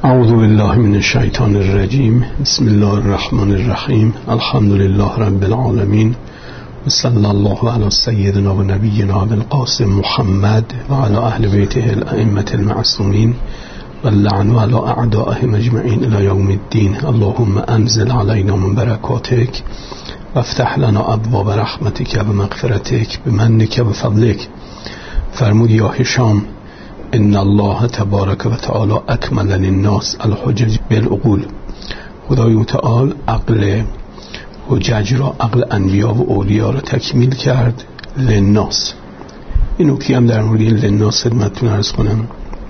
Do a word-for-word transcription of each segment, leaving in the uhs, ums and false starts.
اعوذ بالله من الشیطان الرجیم. بسم الله الرحمن الرحیم. الحمد لله رب العالمین و صلی الله علی سیدنا و نبینا القاسم محمد و علی اهل بیته الائمه المعصومین و اللعن علی اعدائهم اجمعین الی یوم الدین. اللهم انزل علینا من برکاتک و افتح لنا ابواب رحمتک و مغفرتک بمنک و فضلک. فرمود یا هشام ان الله تبارک و تعالی اکمل للناس الحجج بالعقول. خدای متعال عقل حجج را، عقل انبیا و اولیا را تکمیل کرد للناس. این نکته هم در مورد للناس خدمتتون عرض کنم.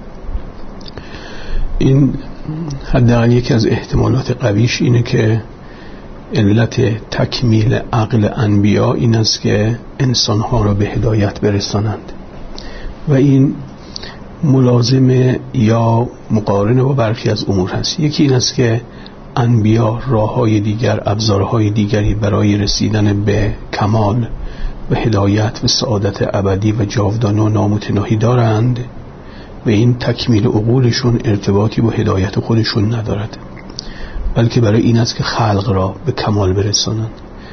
این حداقل یکی از احتمالات قویش اینه که علت تکمیل عقل انبیا این است که انسانها را به هدایت برسانند و این ملازم یا مقارنه با برخی از امور هست. یکی این است که انبیا راه‌های دیگر، ابزارهای دیگری برای رسیدن به کمال و هدایت و سعادت ابدی و جاودانه و نامتناهی دارند و این تکمیل عقولشون ارتباطی با هدایت خودشون ندارد، بلکه برای این است که خلق را به کمال برسانند.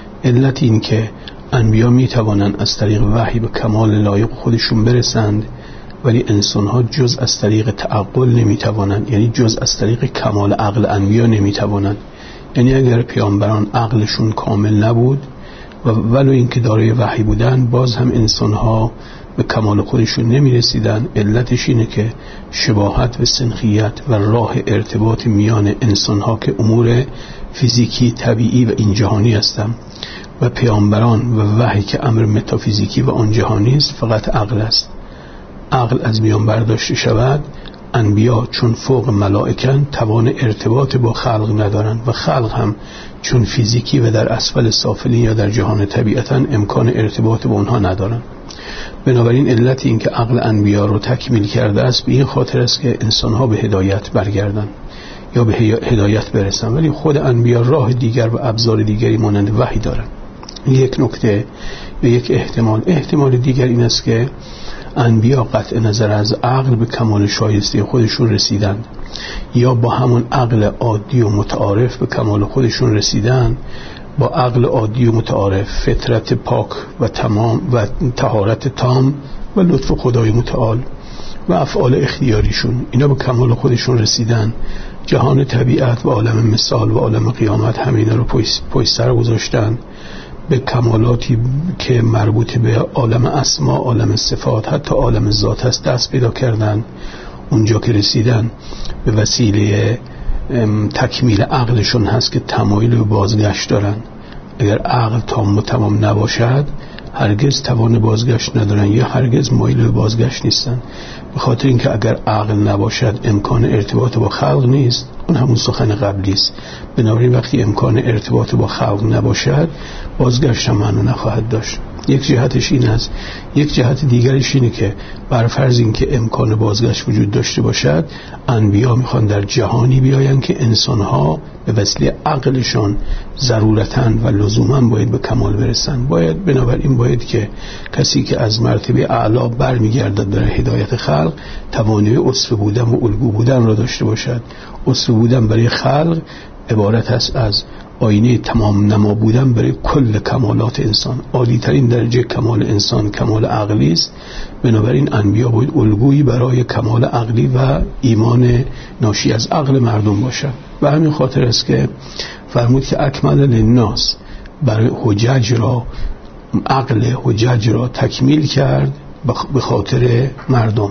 علت این که انبیا می توانند از طریق وحی به کمال لایق خودشون برسند، ولی انسان‌ها جز از طریق تعقل نمی‌توانند، یعنی جز از طریق کمال عقل انبیا نمی‌توانند. یعنی اگر پیامبران عقلشون کامل نبود و ولو اینکه دارای وحی بودن، باز هم انسان‌ها به کمال خودشون نمی‌رسیدند. علتش اینه که شباهت و سنخیت و راه ارتباط میان انسان‌ها که امور فیزیکی طبیعی و این جهانی هستند و پیامبران و وحی که امر متافیزیکی و آن جهانی است، فقط عقل است. عقل از میان برداشته شود، انبیا چون فوق ملائکن توان ارتباط با خلق ندارند و خلق هم چون فیزیکی و در اسفل سافلین یا در جهان طبیعتا امکان ارتباط با اونها ندارند. بنابراین علت این که عقل انبیا رو تکمیل کرده است به این خاطر است که انسانها به هدایت برگردن یا به هدایت برسن، ولی خود انبیا راه دیگر و ابزار دیگری مانند وحی دارند. یک نکته و یک احتمال احتمال دیگر این است که انبیا قطع نظر از عقل به کمال شایسته خودشون رسیدند، یا با همون عقل عادی و متعارف به کمال خودشون رسیدند. با عقل عادی و متعارف، فطرت پاک و تمام و طهارت تام و لطف خدای متعال و افعال اختیاریشون، اینا به کمال خودشون رسیدن. جهان طبیعت و عالم مثال و عالم قیامت همه اینا رو پشت سر گذاشتن. به کمالاتی که مربوط به عالم اسما، عالم صفات، حتی عالم ذات هست دست پیدا کردن. اونجا که رسیدن به وسیله تکمیل عقلشون هست که تمایل به بازگشت دارن. اگر عقل تام و تمام نباشد هرگز توان بازگشت ندارن یا هرگز مایل به بازگشت نیستن. به خاطر اینکه اگر عقل نباشد امکان ارتباط با خلق نیست. اون همون سخن قبلی است. بنابراین وقتی امکان ارتباط با خلق نباشد بازگشت هم معنی نخواهد داشت. یک جهتش این است. یک جهت دیگرش اینه که بر فرض اینکه امکان بازگشت وجود داشته باشد، انبیا میخوان در جهانی بیاین که انسانها به وسیله عقلشان ضرورتاً و لزوماً باید به کمال برسن. باید بنابراین باید که کسی که از مرتبه اعلا برمیگردد برای هدایت خلق توانایی اسوه بودن و الگو بودن را داشته باشد. اسوه بودن برای خلق عبارت است از آینه تمام نما بودن برای کل کمالات انسان. عالی ترین درجه کمال انسان کمال عقلی است. بنابراین انبیا باید الگویی برای کمال عقلی و ایمان ناشی از عقل مردم باشد. و همین خاطر است که فرمود که اکمل للناس، برای حجج را، عقل حجج را تکمیل کرد به خاطر مردم.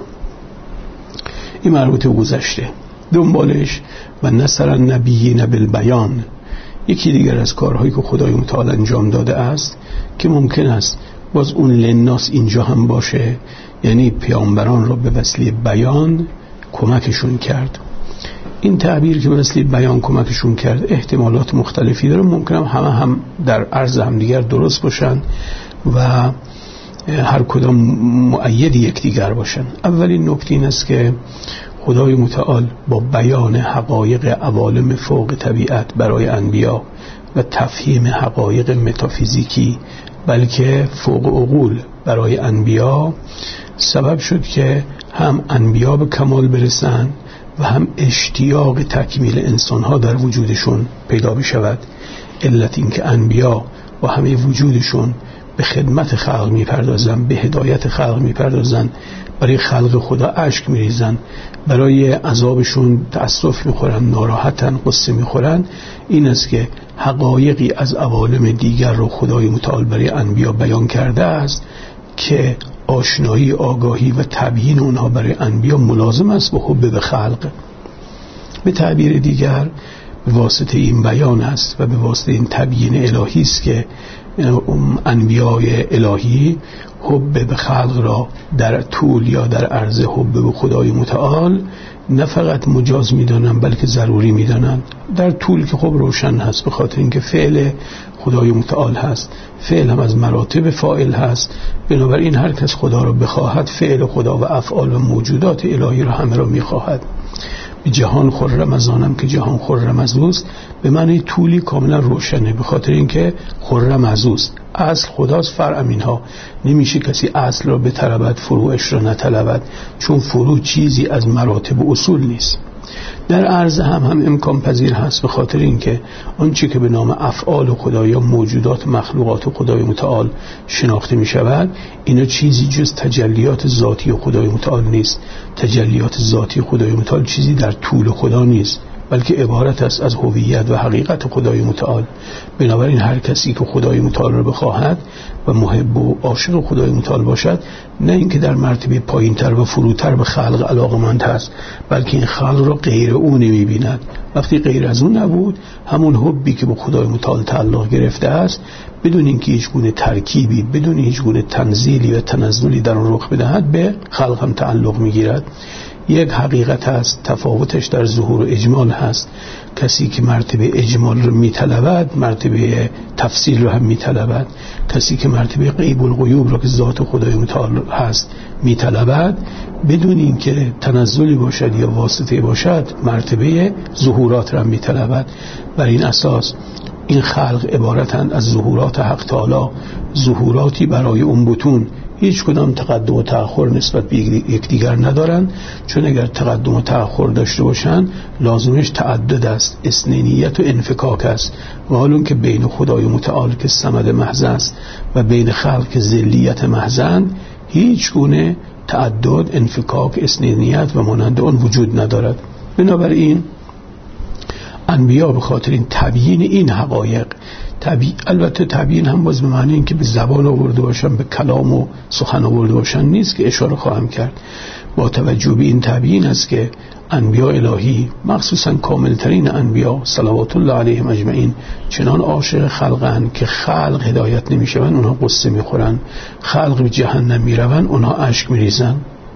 این مربوط به گذشته. دنبالش و نصر النبیین بالبیان، یکی دیگر از کارهایی که خدای متعال انجام داده است که ممکن است باز اون للناس اینجا هم باشه، یعنی پیامبران را به وسیله بیان کمکشون کرد. این تعبیر که به وسیله بیان کمکشون کرد احتمالات مختلفی داره. ممکن هم همه هم در عرض هم دیگر درست باشن و هر کدام مؤید یکدیگر باشن. اولین نکته این است که خدای متعال با بیان حقایق عوالم فوق طبیعت برای انبیا و تفهیم حقایق متافیزیکی بلکه فوق عقول برای انبیا سبب شد که هم انبیا به کمال برسن و هم اشتیاق تکمیل انسانها در وجودشون پیدا بشود. علت این که انبیا و همه وجودشون به خدمت خلق میپردازن، به هدایت خلق میپردازن، برای خلق خدا اشک میریزن، برای عذابشون تأسف میخورن، ناراحتن، قصه میخورن، این است که حقایقی از عوالم دیگر رو خدای متعال برای انبیا بیان کرده است که آشنایی، آگاهی و تبیین اونها برای انبیا ملازم است با حب به خلق. به تعبیر دیگر به واسطه این بیان است و به واسطه این تبیین الهی است که انبیای الهی حب به خلق را در طول یا در عرض حب به خدای متعال نه فقط مجاز میدانن بلکه ضروری میدانن. در طول که خب روشن هست، به خاطر اینکه فعل خدای متعال هست، فعل هم از مراتب فاعل هست، بنابراین هر کس خدا را بخواهد فعل خدا و افعال و موجودات الهی را همه را میخواهد. به جهان خرم از آنم که جهان خرم از اوست به معنی طولی کاملا روشنه، به خاطر اینکه خرم از اوست، اصل خداست، فرع اینها. نمیشه کسی اصل را بطلبد فروعش را نطلبد، چون فروع چیزی از مراتب و اصول نیست. در عرض هم هم امکان پذیر هست، به خاطر اینکه آنچه که به نام افعال خدا یا موجودات مخلوقات خدای متعال شناخته می شود، اینا چیزی جز تجلیات ذاتی خدای متعال نیست. تجلیات ذاتی خدای متعال چیزی در طول خدا نیست، بلکه عبارت است از هویت و حقیقت خدای متعال. بنابراین هر کسی که خدای متعال را بخواهد و محب و عاشق خدای متعال باشد، نه اینکه در مرتبه پایین‌تر و فروتر به خلق علاقمند هست، بلکه این خلق را غیر او نمی‌بیند. وقتی غیر از اون نبود، همون حبی که به خدای متعال تعلق گرفته است، بدون اینکه هیچ گونه ترکیبی، بدون هیچ گونه تنزیلی و تنزلی در آن رخ بدهد، به خلق هم تعلق می‌گیرد. یک حقیقت هست، تفاوتش در ظهور و اجمال هست. کسی که مرتبه اجمال رو میطلبد، مرتبه تفصیل رو هم میطلبد. کسی که مرتبه غیب الغیوب رو که ذات خدای متعال هست میطلبد، بدون اینکه تنزلی باشد یا واسطه باشد، مرتبه ظهورات رو هم میطلبد. بر این اساس این خلق عبارتند از ظهورات حق تعالی، ظهوراتی برای اون بطون هیچ کدام تقدم و تأخر نسبت به یکدیگر ندارن، چون اگر تقدم و تأخر داشته باشن لازمش تعدد است، اثنینیت و انفکاک است. و حالون که بین خدای متعال که صمد محض است و بین خلق که ذلیت محضند، هیچ گونه تعدد، انفکاک، اثنینیت و مانند آن وجود ندارد. بنابراین انبیا به خاطر این تبیین این حقایق، طبیع البته تبیین هم باز به معنی این که به زبان آورده باشن، به کلام و سخن آورده باشن نیست که اشاره خواهم کرد. با توجه به این تبیین است که انبیا الهی، مخصوصا کاملترین انبیا صلوات الله علیهم اجمعین، چنان عاشق خلقن که خلق هدایت نمیشون اونها قصه میخورن، خلق به جهنم میرون اونها اشک میریزن.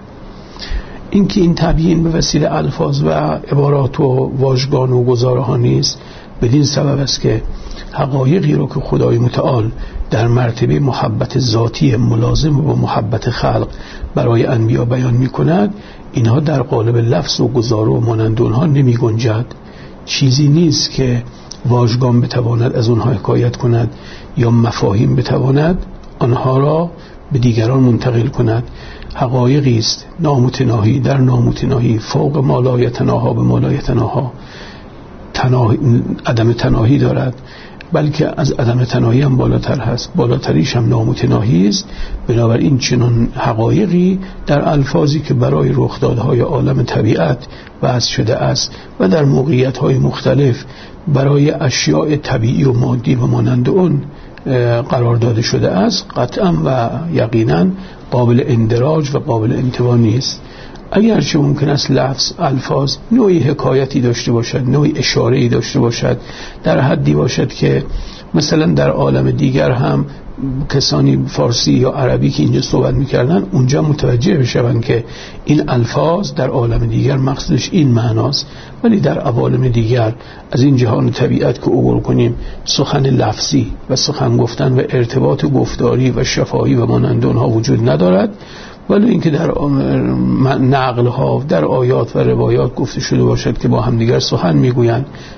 این که این تبیین به وسیله الفاظ و عبارات و واژگان و گزاره ها نیست، بدین سبب است که حقایقی رو که خدای متعال در مرتبه محبت ذاتی ملازم با محبت خلق برای انبیا بیان می کند، اینها در قالب لفظ و گزاره و مانند اونها نمی گنجد. چیزی نیست که واژگان بتواند از اونها حکایت کند یا مفاهیم بتواند آنها را به دیگران منتقل کند. حقایقی است نامتناهی در نامتناهی، فوق ما لا یتناها به ما لا یتناها، تناهی، عدم تناهی دارد، بلکه از عدم تناهی هم بالاتر هست، بالاتریش هم نامتناهی است. بنابراین چنان حقایقی در الفاظی که برای رخدادهای عالم طبیعت بحث شده است و در موقعیت‌های مختلف برای اشیاء طبیعی و مادی و مانند اون قرار داده شده است، قطعا و یقینا قابل اندراج و قابل انتوا نیست. اگرچه ممکن است لفظ، الفاظ نوعی حکایتی داشته باشد، نوعی اشاره‌ای داشته باشد، در حدی باشد که مثلا در عالم دیگر هم کسانی فارسی یا عربی که اینجا صحبت میکردن اونجا متوجه بشوند که این الفاظ در عالم دیگر مقصدش این معناست، ولی در عوالم دیگر از این جهان طبیعت که عبور کنیم سخن لفظی و سخن گفتن و ارتباط گفتاری و شفاهی و مانند اونها وجود ندارد، ولی اینکه در نقل ها در آیات و روایات گفته شده باشد که با همدیگر سخن میگویند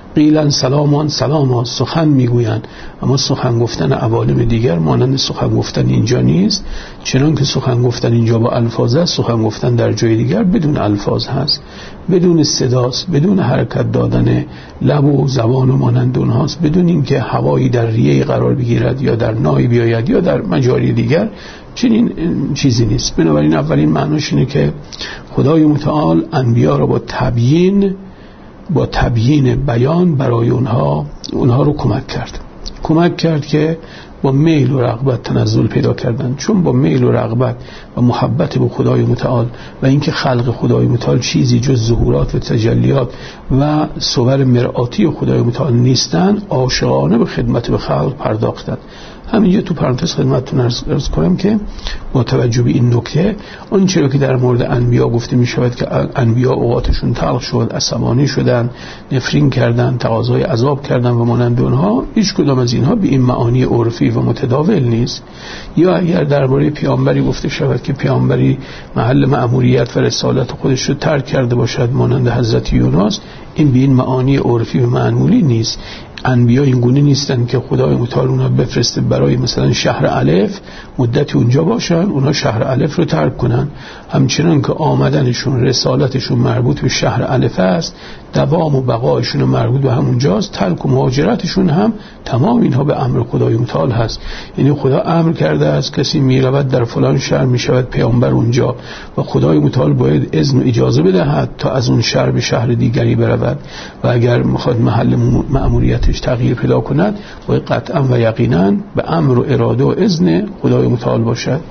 قیلن سلامان سلاما، سخن میگویند، اما سخن گفتن عوالم دیگر مانند سخن گفتن اینجا نیست. چنان که سخن گفتن اینجا با الفاظ است، سخن گفتن در جای دیگر بدون الفاظ هست، بدون صداست، بدون حرکت دادن لب و زبان و مانند اونهاست، بدون اینکه هوایی در ریه قرار بگیرد یا در نای بیاید یا در مجاری دیگر. چنین چیزی نیست. بنابراین اولین معناش اینه که خدای متعال انبیا را با تبیین با تبیین بیان برای اونها اونها رو کمک کرد کمک کرد که با میل و رغبت تنزل پیدا کردن. چون با میل و رغبت و محبت به خدای متعال و اینکه خلق خدای متعال چیزی جز ظهورات و تجلیات و صور مرآتی خدای متعال نیستن، عاشقانه به خدمت به خلق پرداختند. همینجا تو پرانتز خدمتتون عرض کنم که با توجه به این نکته، اون چرا که در مورد انبیا گفته می شود که انبیا اوقاتشون تلخ شد، عصبانی شدن، نفرین کردن، تقاضای عذاب کردن و مانند اونها، هیچ کدام از اینها به این معانی عرفی و متداول نیست. یا اگر درباره پیامبری گفته شود که پیامبری محل مأموریت و رسالت خودش رو ترک کرده باشد مانند حضرت یونس، این به این معانی عرفی و معمولی نیست. انبیا این گونه نیستن که خدای متعال اونها بفرسته برای مثلا شهر الف مدتی اونجا باشن، اونها شهر الف رو ترک کنن. همچنان که آمدنشون رسالتشون مربوط به شهر الف است، دوام و بقایشون مربوط به همونجاست، ترک و مهاجرتشون هم تمام اینها به امر خدای متعال هست. یعنی خدا امر کرده است کسی میرود در فلان شهر میشود پیامبر اونجا و خدای متعال باید اذن و اجازه بدهد تا از اون شهر به شهر دیگری برود و اگر میخواد محل مأموریتش تغییر پیدا کند باید قطعا و یقینا به امر و اراده و اذن خدای متعال باشد.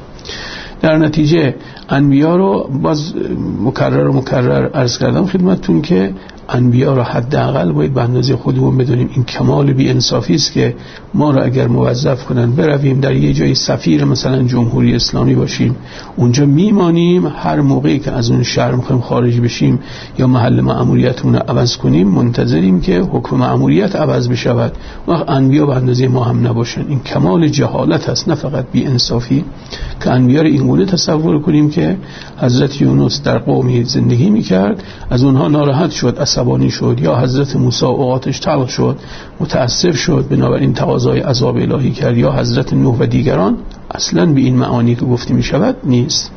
در نتیجه انبیا رو باز مکرر و مکرر عرض کردم خدمتتون که انبیا را حداقل باید به اندازه خودمون بدونیم. این کمال بی انصافی است که ما را اگر موظف کنن برویم در یه جای سفیر مثلا جمهوری اسلامی باشیم، اونجا میمانیم، هر موقعی که از اون شهر میخوایم خارج بشیم یا محل مأموریتمون رو عوض کنیم منتظریم که حکم مأموریت عوض بشود. وقت انبیا به اندازه ما هم نباشن. این کمال جهالت است، نه فقط بی انصافی، که انبیا رو اینگونه تصور کنیم که حضرت یونس در قومی زندگی میکرد، از اونها ناراحت شد، عصبانی شد، یا حضرت موسی اوقاتش تلخ شد، متاسف شد، بنابراین تقاضای عذاب الهی کرد، یا حضرت نوح و دیگران. اصلاً به این معانی که گفته می شود نیست.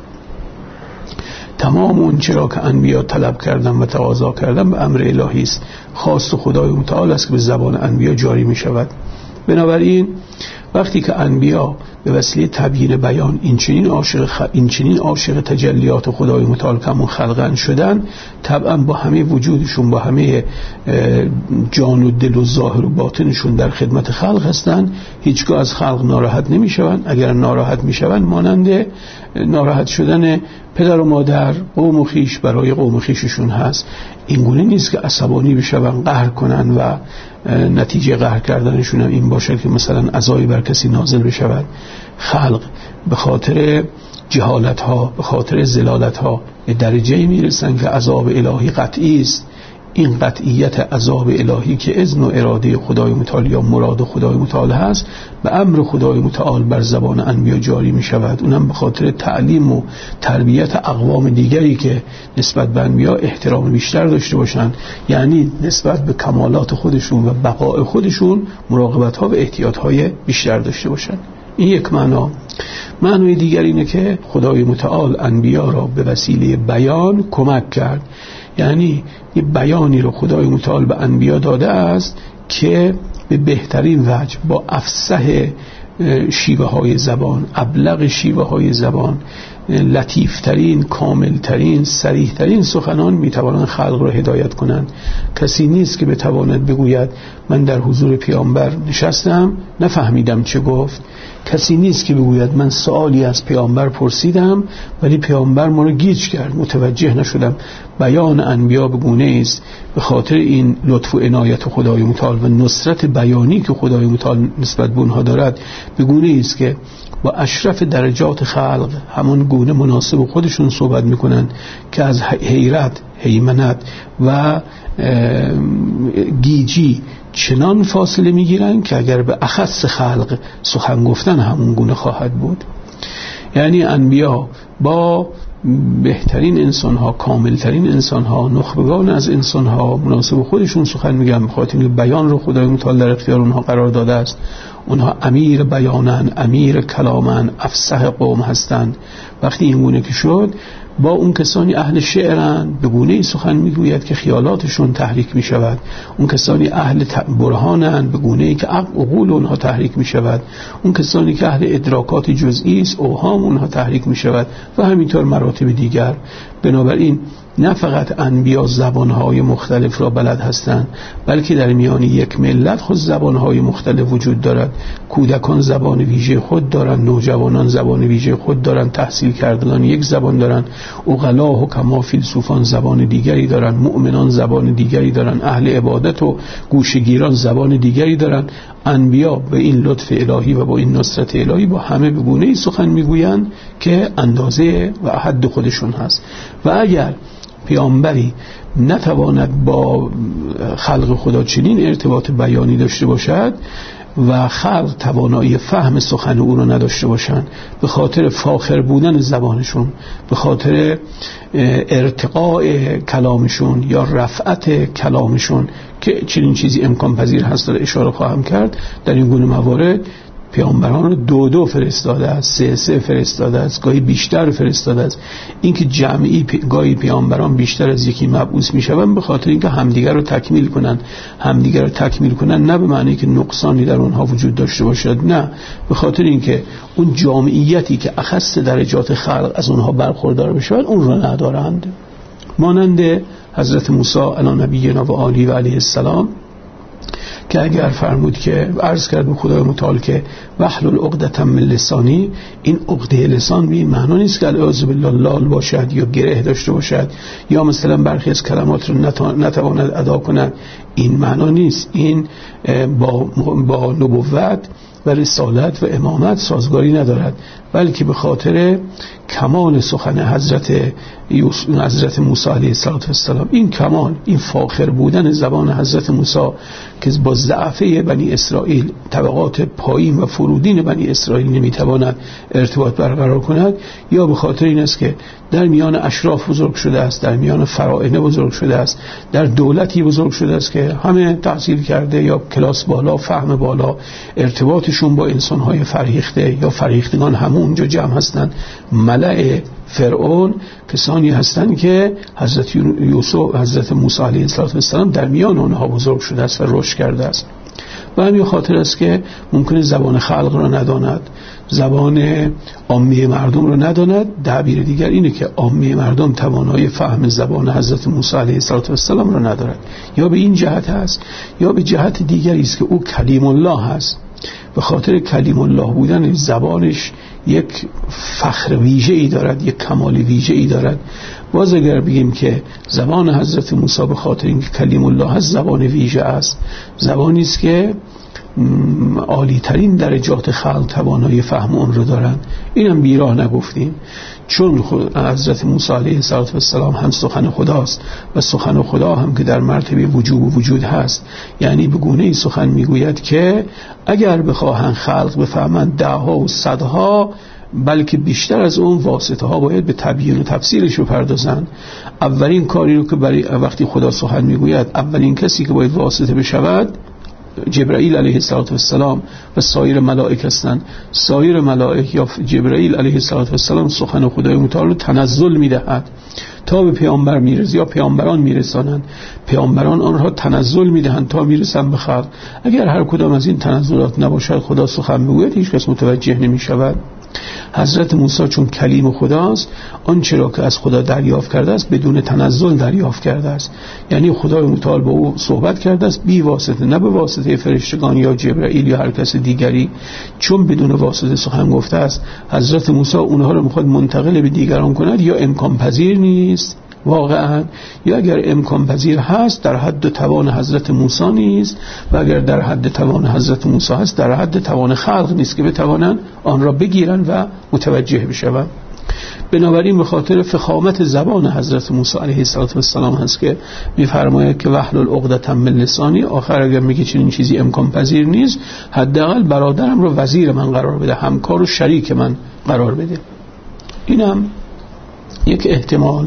تمام اون چرا که انبیا طلب کردن و تقاضا کردن به امر الهی است، خواست خدای متعال است که به زبان انبیا جاری می شود. بنابراین وقتی که انبیا به وسیله تبیین بیان این چنین عاشق خ... این چنین عاشق تجلیات خدای متعال کمون خلقن شدن، طبعا با همه وجودشون، با همه جان و دل و ظاهر و باطنشون در خدمت خلق هستن، هیچگاه از خلق ناراحت نمیشون. اگر ناراحت میشون مانند ناراحت شدن پدر و مادر قوم و خیش برای قوم و خیششون هست. اینگونه نیست که عصبانی بشون، قهر کنن و نتیجه قهر کردنشون هم این باشه که مثلا عذابی بر کسی نازل بشود. خلق به خاطر جهالت ها، به خاطر زلالت ها به درجه‌ای میرسن که عذاب الهی قطعی است. این قطعیت عذاب الهی که اذن و اراده خدای متعال یا مراد خدای متعال هست، به امر خدای متعال بر زبان انبیا جاری می شود. اونم به خاطر تعلیم و تربیت اقوام دیگری که نسبت به انبیا احترام بیشتر داشته باشند، یعنی نسبت به کمالات خودشون و بقاء خودشون مراقبت ها و احتیاط های بیشتر داشته باشند. این یک معنا. معنای دیگر اینه که خدای متعال انبیا را به وسیله بیان کمک کرد. یعنی یه بیانی رو خدای متعال به انبیا داده است که به بهترین وجه با افصح شیوه های زبان، ابلغ شیوه های زبان، لطیفترین، کاملترین، صریحترین سخنان میتوانند خلق را هدایت کنند. کسی نیست که بتواند بگوید من در حضور پیامبر نشستم نفهمیدم چه گفت. کسی نیست که بگوید من سوالی از پیامبر پرسیدم ولی پیامبر ما رو گیج کرد، متوجه نشدم. بیان انبیا به گونه است به خاطر این لطف و عنایت خدای متعال و نصرت بیانی که خدای متعال نسبت به اونها دارد، به گونه است که با اشرف درجات خلق همون گونه مناسب خودشون صحبت میکنن که از حیرت، هیمنت و گیجی چنان فاصله میگیرن که اگر به اخص خلق سخن گفتن همون گونه خواهد بود. یعنی انبیا با بهترین انسان ها، کاملترین انسان ها، نخبگان از انسان ها مناسب خودشون سخن میگن، بخاطر اینکه بیان رو خدای متعال در اختیار اونها قرار داده است. اونها امیر بیانن، امیر کلامن، افصح قوم هستند. وقتی این گونه که شد، با اون کسانی اهل شعرن به گونه‌ای سخن میگوید که خیالاتشون تحریک میشود. اون کسانی اهل برهانن به گونه‌ای که عقل اونها تحریک میشود. اون کسانی که اهل ادراکات جزئی است، اوهام اونها تحریک میشود و همینطور مراتب دیگر. بنابراین نه فقط انبیا زبانهای مختلف را بلد هستند، بلکه در میان یک ملت خود زبانهای مختلف وجود دارد. کودکان زبان ویژه خود دارند، نوجوانان زبان ویژه خود دارند، تحصیل کردگان یک زبان دارند، عقلا و حکما فیلسوفان زبان دیگری دارند، مؤمنان زبان دیگری دارند، اهل عبادت و گوشه‌گیران زبان دیگری دارند. انبیا به این لطف الهی و با این نصرت الهی با همه به گونه‌ای سخن میگویند که اندازه و حد خودشون هست. و اگر پیامبری نتواند با خلق خدا چنین ارتباط بیانی داشته باشد و خلق توانایی فهم سخن او را نداشته باشند، به خاطر فاخر بودن زبانشون، به خاطر ارتقاء کلامشون یا رفعت کلامشون که چنین چیزی امکان پذیر هست، داره اشاره خواهم کرد، در این گونه موارد پیامبران رو دو دو فرستاده است، سه سه فرستاده است، گاهی بیشتر فرستاده است. اینکه جمعی پی... گاهی پیامبران بیشتر از یکی مبعوث میشوند به خاطر اینکه همدیگر رو تکمیل کنن. همدیگر رو تکمیل کنن نه به معنی که نقصانی در اونها وجود داشته باشد، نه، به خاطر اینکه اون جامعیتی که اخص درجات خلق از اونها برخوردار بشود اون رو ندارند. مانند حضرت موسی علی نبینا و آله و علیه السلام که اگر فرمود که عرض کرد به خدای متعال که واحلل عقدة من لسانی، این عقده لسان به این معنا نیست که اعوذ بالله لال باشد یا گره داشته باشد یا مثلا برخی از کلمات رو نتواند ادا کند. این معنا نیست. این با با نبوت و رسالت و امامت سازگاری ندارد، بلکه به خاطر کمال سخن حضرت حضرت موسی علیه السلام، این کمال، این فاخر بودن زبان حضرت موسی که با ضعفه بنی اسرائیل، طبقات پایین و فرودین بنی اسرائیل نمیتواند ارتباط برقرار کند، یا به خاطر این است که در میان اشراف بزرگ شده است، در میان فرائنه بزرگ شده است، در دولتی بزرگ شده است که همه تحصیل کرده یا کلاس بالا، فهم بالا، ارتباطشون با انسانهای فرهیخته یا فرهیختگان همون اونجا جمع هستند. ملأ فرعون کسانی هستند که حضرت یوسف، حضرت موسی علیه السلام در میان آنها بزرگ شده است و رشد کرده است. و همین خاطر است که ممکنه زبان خلق را نداند، زبان عامه مردم را نداند. تعبیر دیگر اینه که عامه مردم توانایی فهم زبان حضرت موسی علیه السلام را ندارد. یا به این جهت است یا به جهت دیگری است که او کلیم الله هست. به خاطر کلیم الله بودن زبانش یک فخر ویژه‌ای دارد، یک کمال ویژه‌ای دارد. باز اگر بگیم که زبان حضرت موسی به خاطر اینکه کلیم الله هست زبان ویژه است، زبانی است که عالی ترین درجات خلق توانایی فهم اون رو دارن، اینم بیراه نگفتیم. چون حضرت موسی علیه السلام هم سخن خداست و سخن خدا هم که در مرتبه وجوب و وجود هست، یعنی به گونه‌ای سخن میگوید که اگر بخواهند خلق بفهمند دهها و صدها، بلکه بیشتر از اون واسطه ها باید به تبیین و تفسیرش بپردازند. اولین کاری رو که برای وقتی خدا سخن میگوید، اولین کسی که باید واسطه بشود جبرائیل علیه السلام و سایر ملائک هستند. سایر ملائک یا جبرائیل علیه السلام سخن خدای متعال رو تنزل میدهد تا به پیامبر میرسه یا پیامبران میرسانند، پیامبران آنها تنزل میدهند تا میرسند به خلق. اگر هر کدام از این تنزلات نباشد، خدا سخن بگوید، هیچ کس متوجه نمیشود. حضرت موسی چون کلیم خداست، آنچه را که از خدا دریافت کرده است بدون تنزل دریافت کرده است، یعنی خدای متعال با او صحبت کرده است بی واسطه، نه به واسطه فرشتگان یا جبرائیل یا هر کس دیگری. چون بدون واسطه سخن گفته است، حضرت موسی اونها رو میخواد منتقل به دیگران کند، یا امکان پذیر نیست واقعا، یا اگر امکان پذیر هست در حد توان حضرت موسی نیست، و اگر در حد توان حضرت موسی هست در حد توان خلق نیست که بتوانند آن را بگیرن و متوجه بشوند. بنابراین به خاطر فخامت زبان حضرت موسی علیه السلام هست که میفرماید که واحلل عقدة من لسانی، آخر اگر میگه چنین چیزی امکان پذیر نیست، حداقل برادرم رو وزیر من قرار بده، همکار و شریک من قرار بده. اینم یک احتمال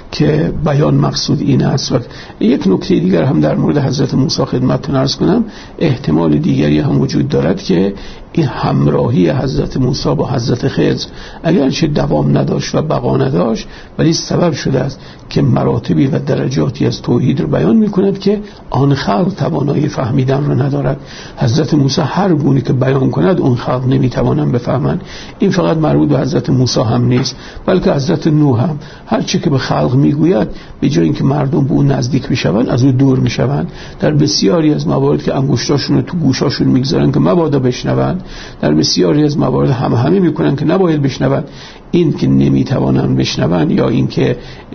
که بیان مقصود این است. و یک نکته دیگر هم در مورد حضرت موسی خدمتتون عرض کنم، احتمال دیگری هم وجود دارد که این همراهی حضرت موسی با حضرت خضر اگرچه دوام نداشت و بقا نداشت، ولی سبب شده است که مراتبی و درجاتی از توحید رو بیان می‌کند که آن خلق توانایی فهمیدن رو ندارد. حضرت موسی هر گونه که بیان کند اون خلق نمی‌توانند بفهمند. این فقط مربوط به حضرت موسی هم نیست، بلکه حضرت نوح هم هر چه که به خلق میگوید به جای اینکه مردم به اون نزدیک بشوند از او دور میشوند. در بسیاری از موارد که انگشتاشون رو تو گوشاشون میگذارن که مبادا بشنوند، در بسیاری از موارد هم همه میکنن که نباید بشنوند. این که نمیتوانن بشنوند یا این که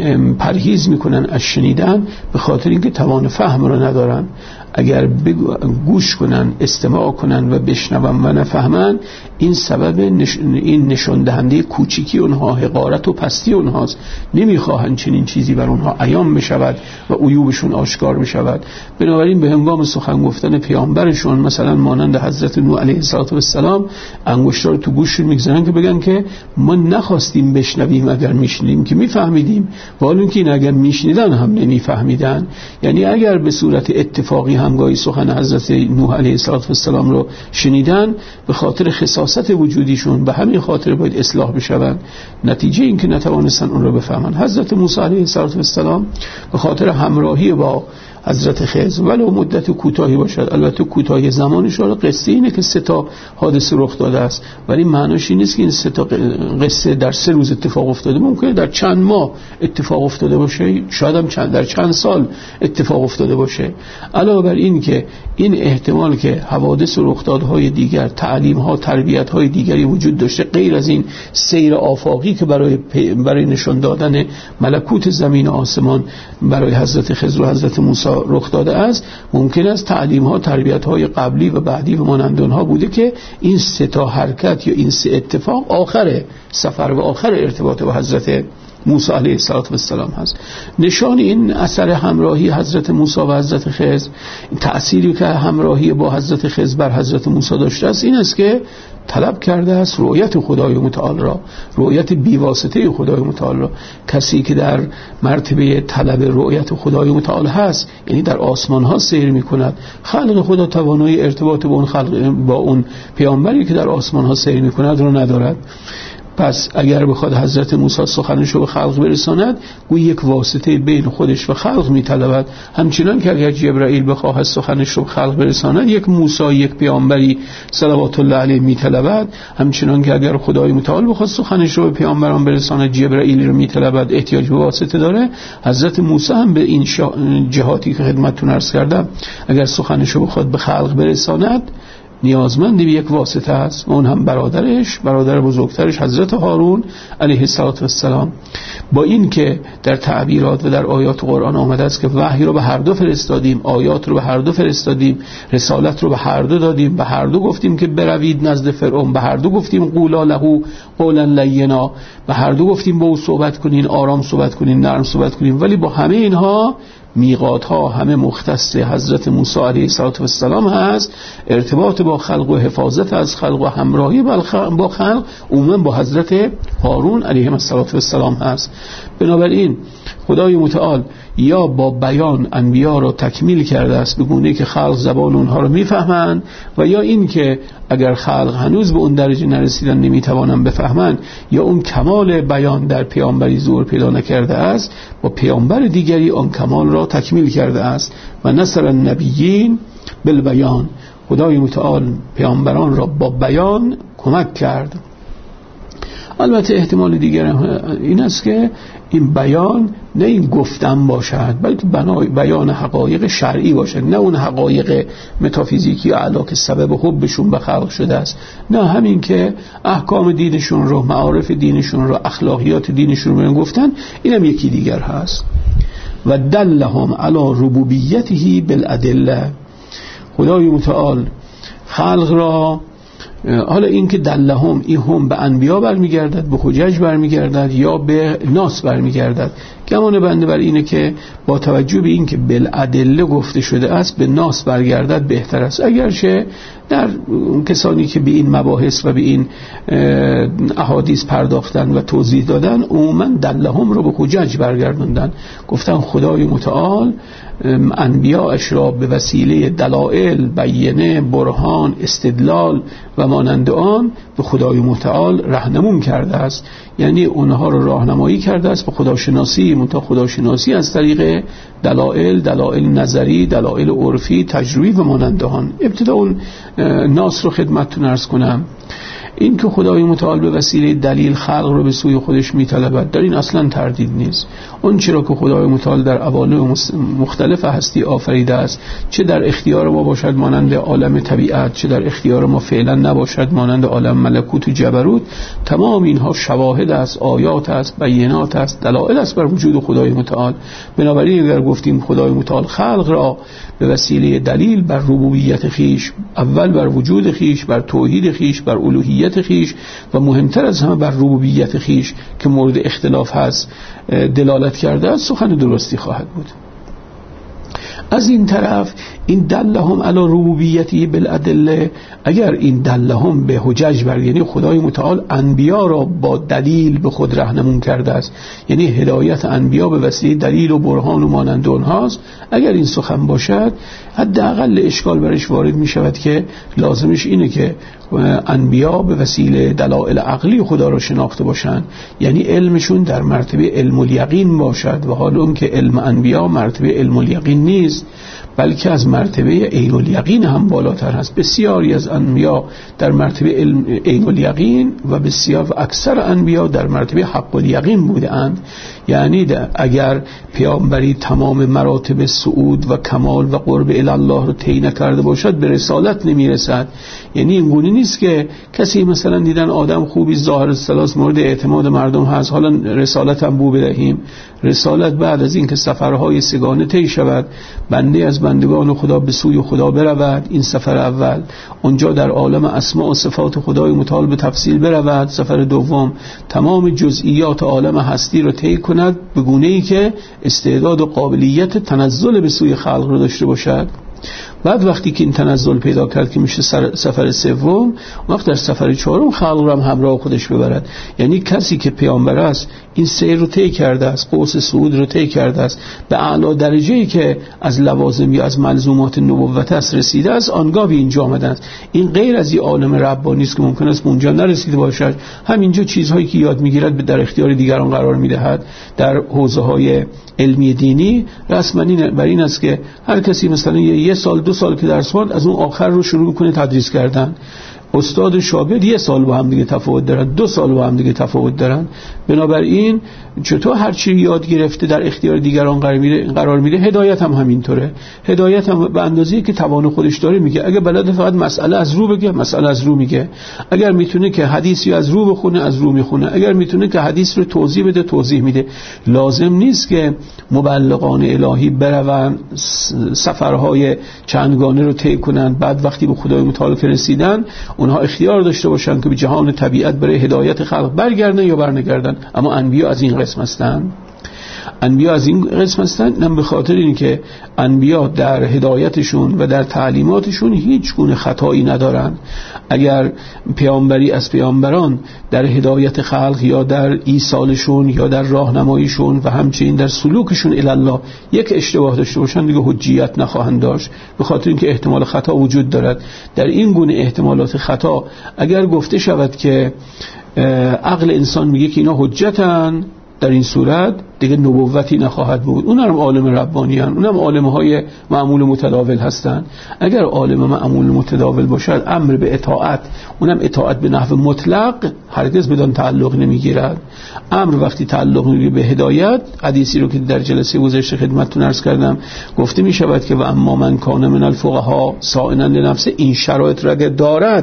پرهیز میکنن از شنیدن به خاطر اینکه توان فهم رو ندارن. اگر گوش کنن، استماع کنن و بشنون و نفهمن، این سبب نش... این نشان دهنده کوچیکی اونها، حقارت و پستی اونهاست. نمیخواهند چنین چیزی بر اونها عیان بشود و عیوبشون آشکار بشود. بنابراین به هنگام سخن گفتن پیامبرشون، مثلا مانند حضرت نوح علیه السلام، انگشتار رو تو گوششون میگذارن که بگن که ما نخواستیم بشنویم، اگر میشنیدیم که میفهمیدیم، ولی که این اگر میشنیدن هم نمیفهمیدن. یعنی اگر به صورت اتفاقی همگاهی سخن حضرت نوح علیه السلام رو شنیدن، به خاطر خصاصت وجودیشون به همین خاطر باید اصلاح بشوند. نتیجه این که نتوانستن اون رو بفهمن. حضرت موسی علیه السلام به خاطر همراهی با حضرت خضر ولو مدت کوتاهی باشد، البته کوتاهی زمانش رو، قصه اینه که سه تا حادثه رخ داده است، ولی معناش این نیست که این سه تا قصه در سه روز اتفاق افتاده. ممکنه در چند ماه اتفاق افتاده باشه، شاید هم چند در چند سال اتفاق افتاده باشه. علاوه بر این که این احتمال که حوادث و رخدادهای دیگر، تعلیم‌ها، تربیت‌های دیگری وجود داشته غیر از این سیر آفاقی که برای برای نشان دادن ملکوت زمین و آسمان برای حضرت خضر و حضرت موسی رخ داده است، ممکن است تعلیم ها، تربیت های قبلی و بعدی و مانند آنها بوده که این سه تا حرکت یا این سه اتفاق آخر سفر و آخر ارتباط با حضرت موسی علیه السلام هست. نشان این اثر همراهی حضرت موسی و حضرت خضر، تأثیری که همراهی با حضرت خضر بر حضرت موسی داشته است، این است که طلب کرده است رؤیت خدای متعال را، رؤیت بیواسطه خدای متعال را. کسی که در مرتبه طلب رؤیت خدای متعال هست، یعنی در آسمان ها سیر می کند، خلق خدا توانایی ارتباط با اون خلق، با اون پیامبری که در آسمان ها سیر می کند رو ندارد. پس اگر بخواد حضرت موسی سخنش رو به خلق برساند، گویی یک واسطه بین خودش و خلق می‌طلبد. همچنان که اگر جبرائیل بخواد سخنش رو به خلق برساند، یک موسی، یک پیامبری صلوات الله علیه می‌طلبد. همچنان که اگر خدای متعال بخواد سخنش رو به پیامبران برساند، جبرائیل رو می‌طلبد، احتیاج به واسطه داره. حضرت موسی هم به این شا... جهاتی که خدمتتون عرض کردم، اگر سخنش رو بخواد به خلق برساند، نیازمند به یک واسطه است. اون هم برادرش، برادر بزرگترش حضرت هارون علیه السلام. با این که در تعبیرات و در آیات قرآن آمده است که وحی رو به هر دو فرستادیم، آیات رو به هر دو فرستادیم، رسالت رو به هر دو دادیم، به هر دو گفتیم که بروید نزد فرعون، به هر دو گفتیم قولا له قولا لینا، به هر دو گفتیم با او صحبت کنین، آرام صحبت کنین، نرم صحبت کنین. ولی با همه اینها میقات ها همه مختص حضرت موسی علیه السلام هست. ارتباط با خلق و حفاظت از خلق و همراهی با خلق عموما با حضرت هارون علیه السلام هست. بنابراین خدای متعال یا با بیان انبیا را تکمیل کرده است به گونه‌ای که خلق زبان اونها رو میفهمند، و یا این که اگر خلق هنوز به اون درجه نرسیدن نمیتوانن بفهمند، یا اون کمال بیان در پیامبری ظهور پیدا نکرده است، با پیامبر دیگری آن کمال را تکمیل کرده است. و نصر النبیین بالبیان، خدای متعال پیامبران را با بیان کمک کرد. البته احتمال دیگر این است که این بیان نه این گفتن باشد، بلکه بیان حقایق شرعی باشد، نه اون حقایق متافیزیکی و علاق سبب حبشون به خلق شده است، نه همین که احکام دینشون رو، معارف دینشون رو، اخلاقیات دینشون رو گفتن. اینم یکی دیگر هست. و دلهم علی ربوبیته بالادله، خدای متعال خلق را حالا این که دلهم، این هم به انبیا برمیگردد، به حجج برمیگردد یا به ناس برمیگردد. گمان بنده بر اینه که با توجه به این که بالادله گفته شده است به ناس برگردد بهتر است، اگرچه در کسانی که به این مباحث و به این احادیث پرداختن و توضیح دادن عموما دلهم رو به حجج برگردوندن، گفتن خدای متعال انبیاءش را به وسیله دلائل، بینه، برهان، استدلال و مانند آن به خدای متعال راهنمون کرده است، یعنی اونها رو راهنمایی کرده است به خداشناسی، منتها خداشناسی از طریق دلائل، دلائل نظری، دلائل عرفی، تجربی و مانند آن. ابتدا اون ناس رو خدمتتون عرض کنم. این که خدای متعال به وسیله دلیل خلق رو به سوی خودش میطلبد، در این اصلا تردید نیست. اون چرا که خدای متعال در عوالم مختلف هستی آفریده است، چه در اختیار ما باشد مانند عالم طبیعت، چه در اختیار ما فعلا نباشد مانند عالم ملکوت و جبروت، تمام اینها شواهد است، آیات است، بینات است، دلائل است بر وجود خدای متعال. بنابراین اگر گفتیم خدای متعال خلق را به وسیله دلیل بر ربوبیت خیش، اول بر وجود خیش، بر توحید خیش، بر الوهیت خیش و مهمتر از همه بر ربوبیت خیش که مورد اختلاف هست دلالت کرده است، سخن درستی خواهد بود. از این طرف این دلهم علی ربوبیتی بالادله، اگر این دلهم به حجج بر، یعنی خدای متعال انبیا را با دلیل به خود راهنمون کرده است، یعنی هدایت انبیا به وسیله دلیل و برهان و مانند آنهاست، اگر این سخن باشد حداقل اشکال برش وارد می شود که لازمش اینه که انبیا به وسیله دلائل عقلی خدا را شناخته باشند، یعنی علمشون در مرتبه علم الیقین باشد، و حالا اون که علم انبیا مرتبه علم الیقین نیست بلکه از مرتبه عین الیقین هم بالاتر هست. بسیاری از انبیا در مرتبه عین الیقین و بسیار و اکثر انبیا در مرتبه حق الیقین بودند، یعنی اگر پیامبری تمام مراتب صعود و کمال و قرب الی الله رو طی نکرده باشد به رسالت نمیرسد. یعنی این گونه نیست که کسی مثلا دیدن آدم خوبی ظاهر الثلاث مورد اعتماد مردم هست حالا رسالت هم بو بدهیم. رسالت بعد از این که سفرهای سگانه طی شود، بنده از بندگان خدا به سوی خدا برود، این سفر اول، اونجا در عالم اسماء و صفات خدای متعال به تفصیل برود، سفر دوم تمام جزئیات عالم هستی رو طی کند به گونه‌ای که استعداد و قابلیت تنزل به سوی خلق رو داشته باشد. بعد وقتی که این تنزل پیدا کرد که میشه سفر سوم، وقت در سفر چهارم خلق رو هم همراه خودش ببرد. یعنی کسی که پیامبر است این سیر رو طی کرده است، قوس صعود رو طی کرده است، به اعلی درجه‌ای که از لوازم یا از ملزومات نبوت است رسیده است، آنگاه به اینجا آمده است. این غیر از این عالم ربانی است که ممکن است اونجا نرسیده باشد، همینجا چیزهایی که یاد میگیرد در اختیار دیگران قرار میدهد. در حوزه‌های علمی دینی رسما بر این است که هر کسی مثلا یه سال دو سال که درس خوند از اون آخر رو شروع میکنه تدریس کردن. استاد و شاگرد یه سال با هم دیگه تفاوت دارن، دو سال با هم دیگه تفاوت دارن. بنابراین چطور هر چی یاد گرفته در اختیار دیگران قرار میده قرار میده هدایت هم همینطوره. هدایت هم به اندازه‌ای که توان خودش داره میگه. اگه بلد فقط مسئله از رو بگه، مسئله از رو میگه. اگر میتونه که حدیثی از رو بخونه، از رو میخونه. اگر میتونه که حدیث رو توضیح بده، توضیح میده. لازم نیست که مبلغان الهی بروند سفرهای چندگانه رو طی کنند، بعد وقتی به خدای متعال رسیدن اونها اختیار داشته باشند که به جهان طبیعت برای هدایت خلق برگردن یا برنگردن. اما انبیا از این قسم هستند. انبیا از این قسم هستند نه به خاطر اینکه انبیا در هدایتشون و در تعلیماتشون هیچ گونه خطایی ندارند. اگر پیامبری از پیامبران در هدایت خلق یا در ایصالشون یا در راهنماییشون و همچنین در سلوکشون الی الله یک اشتباه داشته باشن، دیگه حجیت نخواهند داشت، به خاطر اینکه احتمال خطا وجود دارد. در این گونه احتمالات خطا اگر گفته شود که عقل انسان میگه که اینا حجتن، در این صورت دیگه نبوتی نخواهد بود. اونها هم عالم ربانی هستند، اونها هم عالم های معمول متداول هستند. اگر عالم معمول متداول باشد امر به اطاعت، اونم اطاعت به نحو مطلق، هرگز بدون تعلق نمیگیرد. امر وقتی تعلق میگیره به هدایت، حدیثی رو که در جلسه گذشته خدمتتون عرض کردم گفته می شود که و اما من کان من الفقها سائلا لنفسه، این شرایط را دارد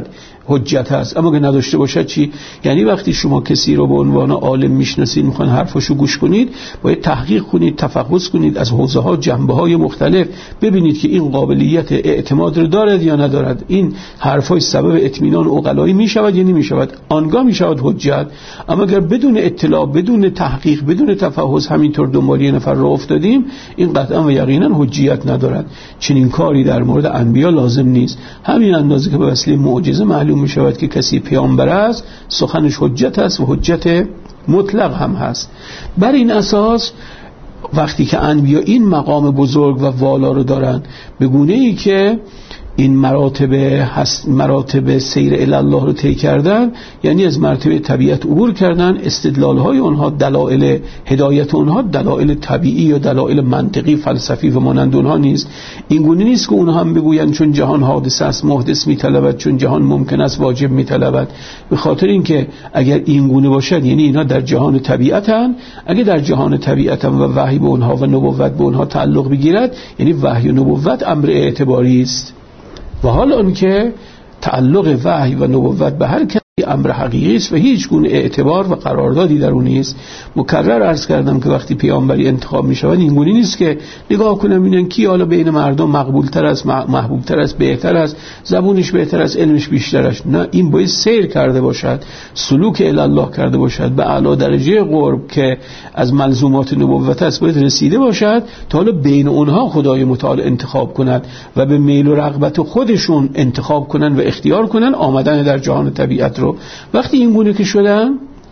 حجت هست. اما اگه نداشته باشد چی؟ یعنی وقتی شما کسی رو به عنوان عالم میشناسید، میخوان حرفاشو گوش کنید، باید تحقیق کنید، تفحص کنید از حوزه ها، جنبه های مختلف، ببینید که این قابلیت اعتماد رو دارد یا ندارد، این حرفای سبب اطمینان عقلایی میشود یا نمیشود، آنگاه میشود حجت. اما اگر بدون اطلاع، بدون تحقیق، بدون تفحص همینطور دنبال یه نفر راه افتادیم، این قطعا و یقینا حجیت ندارد. چنین کاری در مورد انبیا لازم نیست. همین اندازه که به وسیله معجزه معلوم می شود که کسی پیامبر است، سخنش حجت است و حجت مطلق هم هست. بر این اساس وقتی که انبیا این مقام بزرگ و والا رو دارن، به گونه ای که این مراتب هست، مراتب سیر الی الله رو طی کردن، یعنی از مرتبه طبیعت عبور کردن، استدلال های اونها، دلایل هدایت اونها دلایل طبیعی یا دلایل منطقی فلسفی و مانند اونها نیست. این گونه نیست که اونها هم بگویند چون جهان حادث است محدث میطلبد، چون جهان ممکن است واجب میطلبد. به خاطر اینکه اگر این گونه باشد یعنی اینا در جهان طبیعتن، اگه در جهان طبیعتن و وحی به اونها و نبوت به اونها تعلق بگیرد، یعنی وحی و نبوت امر اعتباری است. و حال آن که تعلق وحی و نبوت به هر کسی امر حقیقی است و هیچ گونه اعتبار و قراردادی در اون نیست. مکرر عرض کردم که وقتی پیامبری انتخاب می شود این گونه نیست که نگاه کنم ببینن کی حالا بین مردم مقبول تر است، محبوب تر است، بهتر است، زبونش بهتر است، علمش بیشتر است. نه، این باید سیر کرده باشد، سلوک الی الله کرده باشد، به اعلی درجه قرب که از ملزومات نبوت است باید رسیده باشد تا حالا بین اونها خدای متعال انتخاب کند و به میل و رغبت خودشون انتخاب کنن و اختیار کنن آمدن در جهان طبیعت رو. وقتی این گونه که شدن،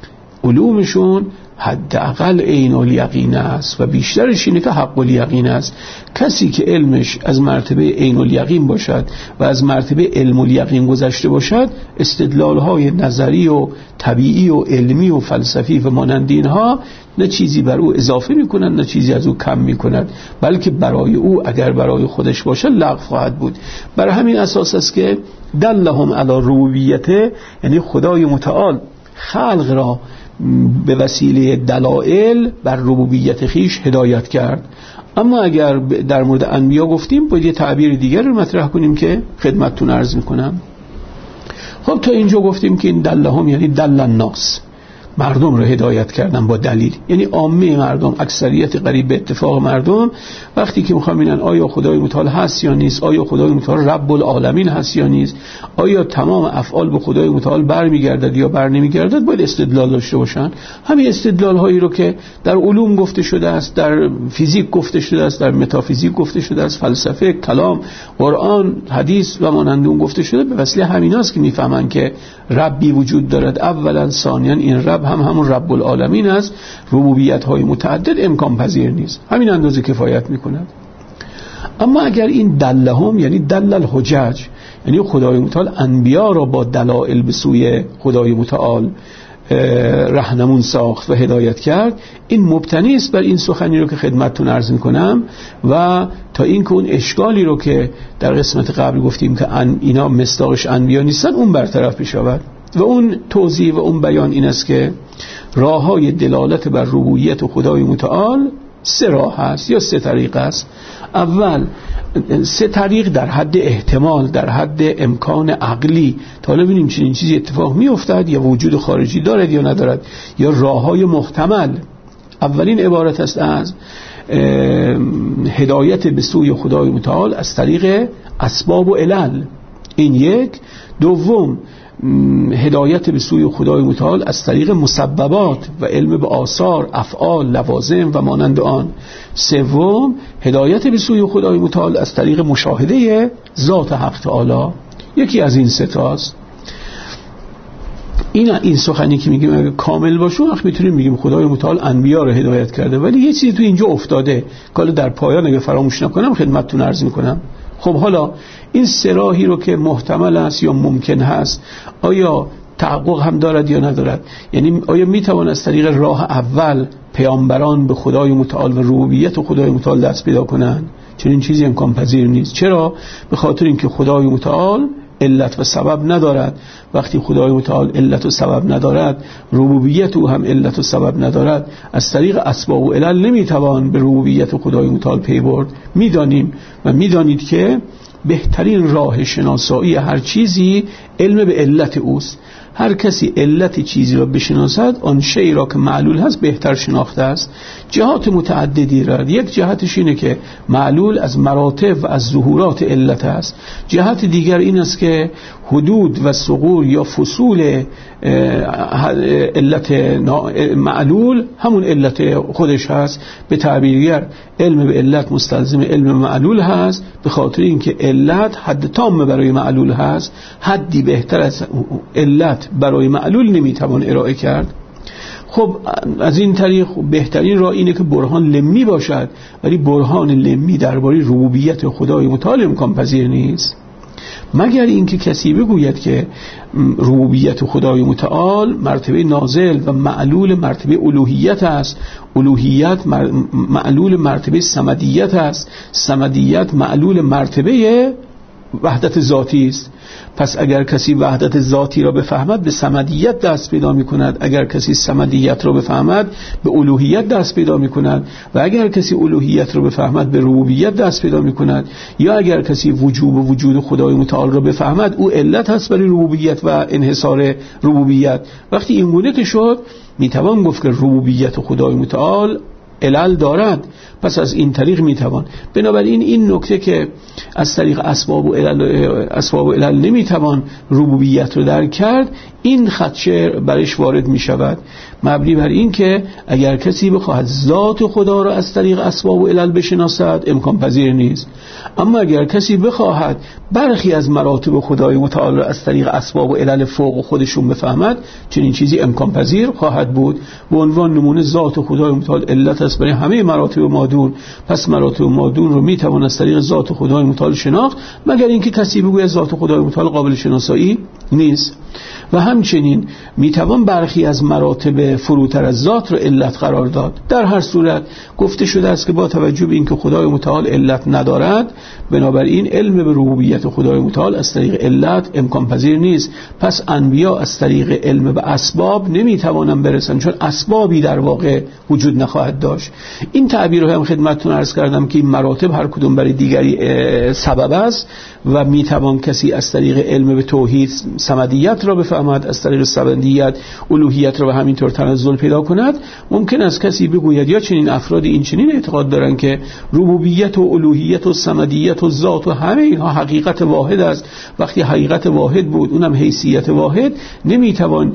علومشون حداقل عین الیقین است و بیشترش اینه که حق الیقین است. کسی که علمش از مرتبه عین الیقین باشد و از مرتبه علم الیقین گذشته باشد، استدلال‌های نظری و طبیعی و علمی و فلسفی و مانند اینها نه چیزی بر او اضافه میکنند نه چیزی از او کم میکنند، بلکه برای او اگر برای خودش باشه لغو خواهد بود. برای همین اساس است که دلهم علی ربوبیته، یعنی خدای متعال خلق را به وسیله دلائل بر ربوبیت خیش هدایت کرد. اما اگر در مورد انبیا گفتیم باید یه تعبیر دیگر رو مطرح کنیم که خدمتتون عرض میکنم. خب تا اینجا گفتیم که این دلهم یعنی دل الناس، مردم رو هدایت کردن با دلیل، یعنی عامه مردم، اکثریت قریب به اتفاق مردم وقتی که میخوام ببینن آیا خدای متعال هست یا نیست، آیا خدای متعال رب العالمین هست یا نیست، آیا تمام افعال به خدای متعال برمیگردد یا بر نمیگردد، باید استدلال داشته باشن. همین استدلال هایی رو که در علوم گفته شده است، در فیزیک گفته شده است، در متافیزیک گفته شده است، فلسفه، کلام، قرآن، حدیث و مانند اون گفته شده، به وسیله همیناست که میفهمن که ربی وجود دارد. اولا ثانیا این رب هم همون رب العالمین است، ربوبیت های متعدد امکان پذیر نیست. همین اندازه کفایت میکند. اما اگر این دلهم یعنی دل الحجج، یعنی خدای متعال انبیا را با دلائل به سوی خدای متعال رهنمون ساخت و هدایت کرد، این مبتنی است بر این سخنی رو که خدمتتون عرض میکنم و تا این که اون اشکالی رو که در قسمت قبل گفتیم که اینا مصداقش انبیا نیستن اون برطرف بشود. و اون توضیح و اون بیان این است که راه‌های دلالت بر ربوبیت خدای متعال سه راه هست یا سه طریق است. اول سه طریق در حد احتمال، در حد امکان عقلی، تا حالا ببینیم چنین چیزی اتفاق می افتد یا وجود خارجی دارد یا ندارد، یا راه‌های محتمل. اولین عبارت است از هدایت به سوی خدای متعال از طریق اسباب و علل، این یک. دوم هدایت به سوی خدای متعال از طریق مسببات و علم به آثار، افعال، لوازم و مانند آن. سوم هدایت به سوی خدای متعال از طریق مشاهده ذات حق تعالی. یکی از این سه تاست. این این سخنی که میگیم اگه کامل باشه وقت میتونیم بگیم خدای متعال انبیا رو هدایت کرده، ولی یه چیزی تو اینجا افتاده که در پایان اگه فراموش نکنم خدمتتون عرض میکنم. خب حالا این سه راهی رو که محتمل است یا ممکن هست، آیا تحقق هم دارد یا ندارد؟ یعنی آیا میتوان از طریق راه اول پیامبران به خدای متعال و ربوبیت خدای متعال دست پیدا کنند؟ چنین چیزی امکان پذیر نیست. چرا؟ به خاطر اینکه خدای متعال علت و سبب ندارد. وقتی خدای متعال علت و سبب ندارد، ربوبیت او هم علت و سبب ندارد، از طریق اسباب و علل نمیتوان به ربوبیت خدای متعال پی برد. میدانیم و میدانید که بهترین راه شناسایی هر چیزی علم به علت اوست. هر کسی علت چیزی را بشناسد آن شیء را که معلول هست بهتر شناخته است. جهات متعددی را، یک جهتش اینه که معلول از مراتب و از ظهورات علت است. جهت دیگر این است که حدود و ثغور یا فصول علت معلول همون علت خودش هست. به تعبیر دیگر علم به علت مستلزم علم معلول هست، به خاطر اینکه علت حد تام برای معلول هست. حدی بهتر از علت برای معلول نمیتوان ارائه کرد. خب از این طریق بهترین راه اینه که برهان لمی باشد، ولی برهان لمی درباره ربوبیت خدای متعال امکان پذیر نیست، مگر اینکه کسی بگوید که ربوبیت خدای متعال مرتبه نازل و معلول مرتبه الوهیت است، الوهیت معلول مرتبه صمدیت است، صمدیت معلول مرتبه وحدت ذاتی است. پس اگر کسی وحدت ذاتی را بفهمد به صمدیت دست پیدا می کند، اگر کسی صمدیت را بفهمد به الوهیت دست پیدا می کند، و اگر کسی الوهیت را بفهمد به ربوبیت دست پیدا می کند، یا اگر کسی وجوب و وجود خدای متعال را بفهمد او علت هست برای ربوبیت و انحصار ربوبیت. وقتی این گونه شد می توان گفت که ربوبیت خدای متعال علل دارد، پس از این طریق میتوان. بنابراین این نکته که از طریق اسباب و علل اسباب و علل نمیتوان ربوبیت رو درک کرد، این خدشه برش وارد میشود، مبنی بر این که اگر کسی بخواهد ذات خدا را از طریق اسباب و علل بشناسد امکان پذیر نیست. اما اگر کسی بخواهد برخی از مراتب خدای متعال را از طریق اسباب و علل فوق خودشون بفهمد، چنین چیزی امکان پذیر خواهد بود. به عنوان نمونه ذات خدای متعال علت است برای همه مراتب مادون، پس مراتب مادون رو میتوان از طریق ذات خدای متعال شناخت، مگر اینکه کسی بگوید ذات خدای متعال قابل شناسایی نیست. و همچنین میتوان برخی از مراتب فروتر از ذات را علت قرار داد. در هر صورت گفته شده است که با توجه به اینکه خدای متعال علت ندارد، بنابراین علم به ربوبیت خدای متعال از طریق علت امکان پذیر نیست. پس انبیا از طریق علم به اسباب نمیتوانند برسند، چون اسبابی در واقع وجود نخواهد داشت. این تعبیر رو هم خدمتتون عرض کردم که این مراتب هر کدوم برای دیگری سبب است و میتوان کسی از طریق علم به توحید صمدیت را بفهمد، از طریق صمدیت الوهیت را و همینطور تنزل پیدا کند. ممکن است کسی بگوید یا چنین افرادی این چنین اعتقاد دارن که ربوبیت و الوهیت و صمدیت و ذات و همه اینها حقیقت واحد است. وقتی حقیقت واحد بود، اونم حیثیت واحد، نمیتوان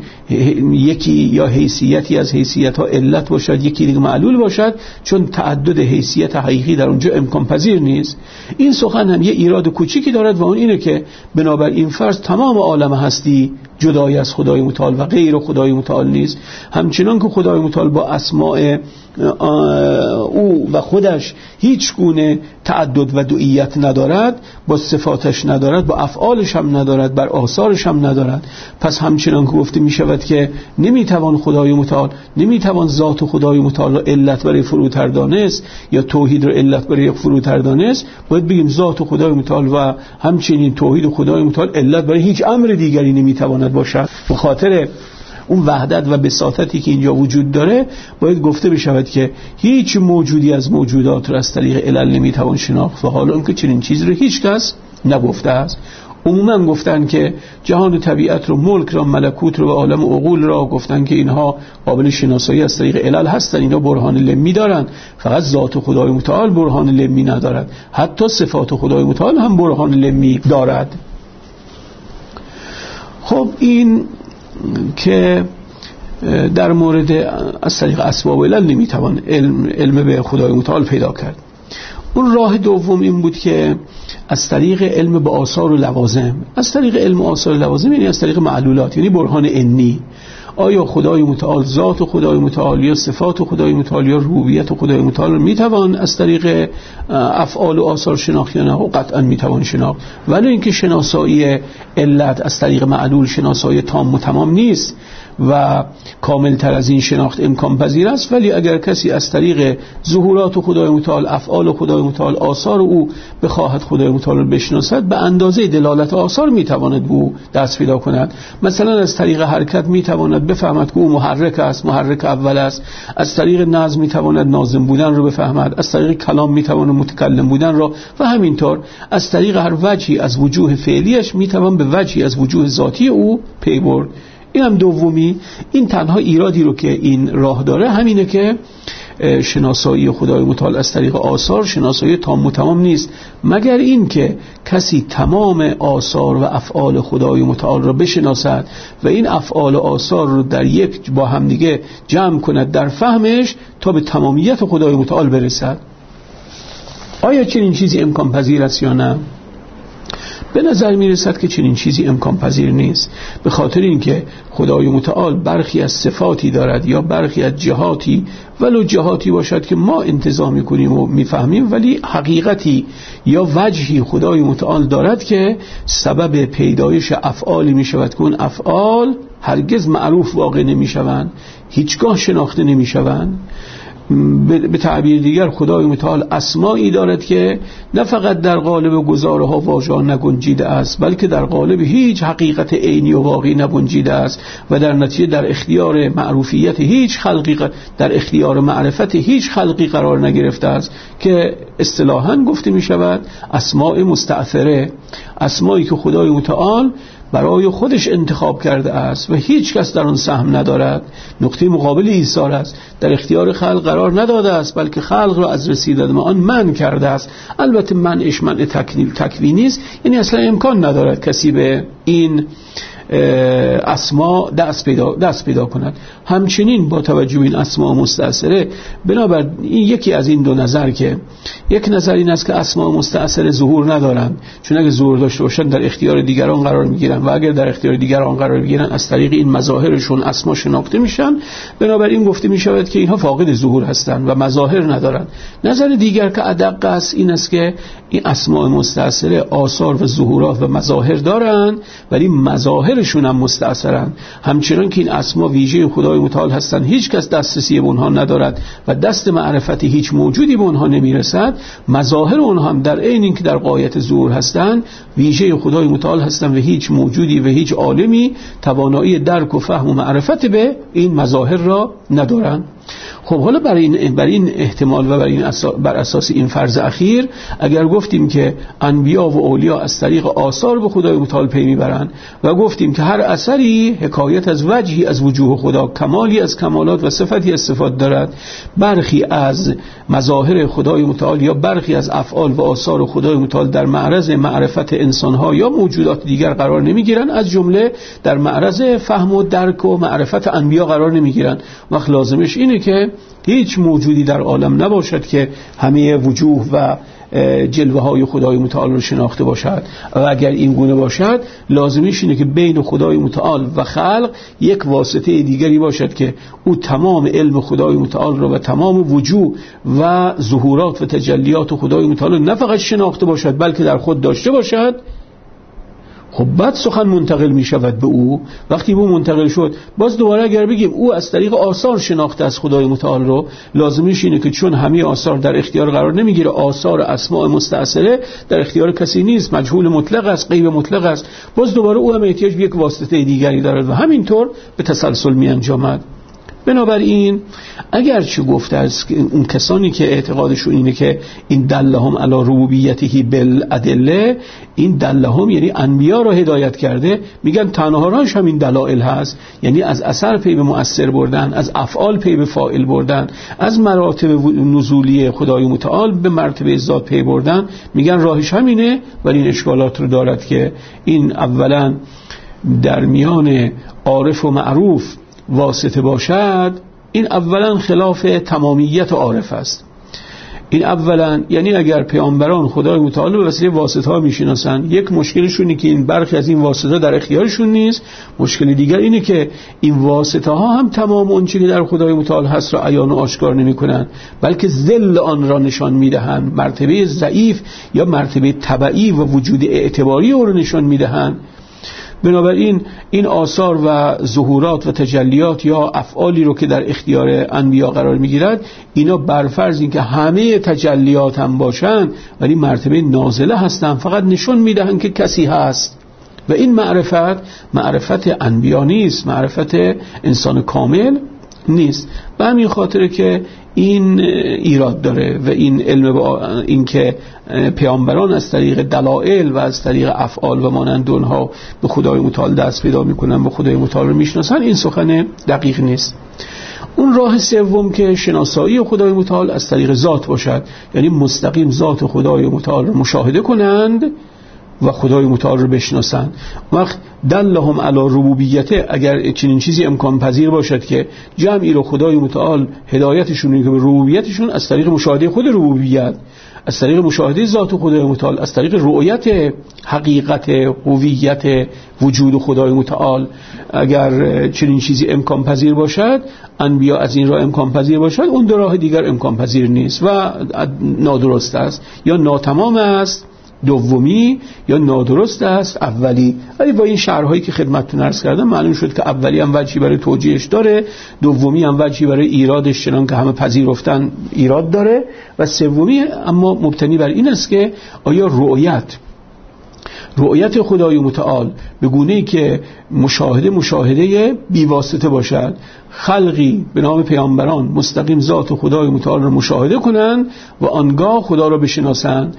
یکی یا حیثیتی از حیثیت ها علت باشد یکی دیگه معلول باشد، چون تعدد حیثیت حقیقی در اونجا امکان پذیر نیست. این سخن هم یه ایراد کوچیکی دارد و اون اینه که بنابر این فرض تمام عالم هستی جدای از خدای متعال و غیر خدای متعال نیست. همچنان که خدای متعال با اسماء او و خودش هیچ گونه تعدد و دوئیت ندارد، با صفاتش ندارد، با افعالش هم ندارد، بر آثارش هم ندارد. پس همچنان که گفته می شود که نمیتوان خدای متعال، نمیتوان ذات خدای متعال را علت برای فروتر دانست یا توحید را علت برای فروتر دانست، باید بگیم ذات خدای متعال و همچنین توحید خدای متعال علت برای هیچ امر دیگری نمیتواند باشد. به خاطر اون وحدت و بساطتی که اینجا وجود داره باید گفته بشود که هیچ موجودی از موجودات را از طریق علل نمیتوان شناخت، و حالا اینکه چنین چیزی رو هیچ کس نگفته است. عموما گفتن که جهان طبیعت رو، ملک را، ملکوت رو و عالم عقول را، گفتن که اینها قابل شناسایی از طریق علل هستن، اینا برهان لمی دارن. فقط ذات خدای متعال برهان لمی ندارد، حتی صفات خدای متعال هم برهان لمی دارد. خب این که در مورد از طریق اسباب و علل نمیتوان علم, علم به خدای متعال پیدا کرد. اون راه دوم این بود که از طریق علم به آثار و لوازم، از طریق علم آثار و لوازم یعنی از طریق معلولات، یعنی برهان عنی. آیا خدای متعال ذات خدای متعال یا صفات خدای متعال یا ربوبیت خدای متعال رو میتوان از طریق افعال و آثار شناخت یا نه؟ قطعا میتوان شناخت، ولی اینکه شناسایی علت از طریق معلول شناسایی تام و تمام نیست. و کامل تر از این شناخت امکان پذیر است. ولی اگر کسی از طریق ظهورات خدای متعال، افعال خدای متعال، آثار او بخواهد خدای متعال رو بشناسد، به اندازه دلالت آثار میتواند به او دست پیدا کند. مثلا از طریق حرکت میتواند بفهمد که او محرک است، محرک اول است. از طریق نظم میتواند ناظم بودن رو بفهمد، از طریق کلام میتواند متکلم بودن را، و همینطور از طریق هر وجهی از وجوه فعلیش میتوان به وجهی از وجوه ذاتی او پی برد. این هم دومی. این تنها ایرادی رو که این راه داره همینه که شناسایی خدای متعال از طریق آثار شناسایی تام و تمام نیست، مگر این که کسی تمام آثار و افعال خدای متعال را بشناسد و این افعال و آثار رو در یک با همدیگه جمع کند در فهمش تا به تمامیت خدای متعال برسد. آیا چنین چیزی امکان پذیر است یا نه؟ به نظر می رسد که چنین چیزی امکان پذیر نیست، به خاطر اینکه خدای متعال برخی از صفاتی دارد یا برخی از جهاتی، ولو جهاتی باشد که ما انتزاع می کنیم و می فهمیم، ولی حقیقتی یا وجهی خدای متعال دارد که سبب پیدایش افعالی می شود که اون افعال هرگز معروف واقع نمی شوند، هیچگاه شناخته نمی شوند. به تعبیر دیگر خدای متعال اسمایی دارد که نه فقط در قالب گزارها واژه‌ها نگنجیده است، بلکه در قالب هیچ حقیقت عینی و واقعی نگنجیده است و در نتیجه در اختیار معروفیت هیچ خلقی، در اختیار معرفت هیچ خلقی قرار نگرفته است، که اصطلاحاً گفته می شود اسماء مستأثره، اسمایی که خدای متعال برای خودش انتخاب کرده است و هیچ کس در آن سهم ندارد. نقطه مقابل ایثار است، در اختیار خلق قرار نداده است، بلکه خلق را از رسیدن به آن منع کرده است. البته منعش منع تکوینی است، یعنی اصلا امکان ندارد کسی به این اسما دست پیدا دست پیدا کند. همچنین با توجه به این اسما مستأثره، بنابر این یکی از این دو نظر که یک نظر این است که اسما مستأثره ظهور ندارند، چون اگه ظهور داشته باشند در اختیار دیگران قرار میگیرن و اگر در اختیار دیگران قرار بگیرن از طریق این مظاهرشون اسما شناخته میشن، بنابراین گفته میشود که اینها فاقد ظهور هستند و مظاهر ندارند. نظر دیگر که ادق است این است که این اسما مستأثره آثار و ظهورات و مظاهر دارند، ولی مظاهرشون هم مستأثرن، همچنان که این اسما ویژه خدای متعال هستند، هیچ کس دسترسی به اونها ندارد و دست معرفت هیچ موجودی به اونها نمیرسد. مظاهر اونها هم در عین اینکه در غایت ظهور هستند، ویژه خدای متعال هستند و هیچ موجودی و هیچ عالمی توانایی درک و فهم و معرفت به این مظاهر را ندارند. خب حالا برای این, برای این احتمال و برای این اساس بر اساس این فرض اخیر، اگر گفتیم که انبیا و اولیا از طریق آثار به خدای متعال پی میبرند و گفتیم که هر اثری حکایت از وجهی از وجوه خدا، کمالی از کمالات و صفتی از صفات دارد، برخی از مظاهر خدای متعال یا برخی از افعال و آثار خدای متعال در معرض معرفت انسانها یا موجودات دیگر قرار نمیگیرند، از جمله در معرض فهم و درک و معرفت انبیا قرار نمیگیرند. وقت لازمش اینه که هیچ موجودی در عالم نباشد که همه وجوه و جلوه های خدای متعال رو شناخته باشد، و اگر این گونه باشد لازمیش اینه که بین خدای متعال و خلق یک واسطه دیگری باشد که او تمام علم خدای متعال رو و تمام وجوه و ظهورات و تجلیات خدای متعال نه فقط شناخته باشد بلکه در خود داشته باشد. خب بعد سخن منتقل می شود به او. وقتی به او منتقل شد، باز دوباره اگر بگیم او از طریق آثار شناخته از خدای متعال رو، لازمیش اینه که چون همه آثار در اختیار قرار نمیگیره، آثار اسماء مستأثره در اختیار کسی نیست، مجهول مطلق است، غیب مطلق است، باز دوباره او هم احتیاج به یک واسطه دیگری دارد و همینطور به تسلسل می انجامد. بنابراین اگر چه گفته است که اون کسانی که اعتقادشون اینه که این دلهم علی ربوبیته بالادله، این دلهم یعنی انبیا را هدایت کرده، میگن تنها راهش همین دلائل هست، یعنی از اثر پی به مؤثر بردن، از افعال پی به فاعل بردن، از مراتب نزولی خدای متعال به مرتبه ذات پی بردن، میگن راهش همینه. ولی این اشکالات رو دارد که این اولا در میان عارف و معروف واسطه باشد، این اولا خلاف تمامیت عارف است. این اولا یعنی اگر پیامبران خدای متعال به وسیله واسطه ها میشناسن، یک مشکلشون اینه که این برخی از این واسطه در اختیارشون نیست. مشکل دیگر اینه که این واسطه ها هم تمام اون چیزی که در خدای متعال هست را عیان و آشکار نمیکنن، بلکه ذل آن را نشان میدهند، مرتبه ضعیف یا مرتبه تبعی و وجود اعتباری او را نشان میدهند. بنابراین این آثار و ظهورات و تجلیات یا افعالی رو که در اختیار انبیا قرار میگیرد، اینا برفرض این که همه تجلیات هم باشن ولی مرتبه نازله هستن، فقط نشون میدهن که کسی هست. و این معرفت معرفت انبیا نیست، معرفت انسان کامل نیست. به همین خاطره که این ایراد داره و این علم با این که پیامبران از طریق دلائل و از طریق افعال و مانند اونها به خدای متعال دست پیدا میکنن، به خدای متعال رو میشناسن، این سخن دقیق نیست. اون راه سوم که شناسایی خدای متعال از طریق ذات باشد، یعنی مستقیم ذات خدای متعال رو مشاهده کنند و خدای متعال رو بشناسند. وقت دلهم علی ربوبیته، اگر چنین چیزی امکان پذیر باشد که جمعی رو خدای متعال هدایتشون که به ربوبیتشون از طریق مشاهده خود ربوبیت، از طریق مشاهده ذات خدای متعال، از طریق رؤیت حقیقت هویت وجود خدای متعال، اگر چنین چیزی امکان پذیر باشد، انبیا از این راه امکان پذیر باشد، اون دو راه دیگر امکان پذیر نیست و نادرست است یا ناتمام است دومی، یا نادرست است اولی. ولی با این شرح‌هایی که خدمتتون عرض کردم معلوم شد که اولی هم وجهی برای توجیهش داره، دومی هم وجهی برای ایرادش چنان که همه پذیرفتن ایراد داره، و سومی اما مبتنی بر این است که آیا رؤیت رؤیت خدای متعال به گونه‌ای که مشاهده مشاهده بیواسطه باشد، خلقی به نام پیامبران مستقیم ذات خدای متعال را مشاهده کنند و آنگاه خدا را بشناسند،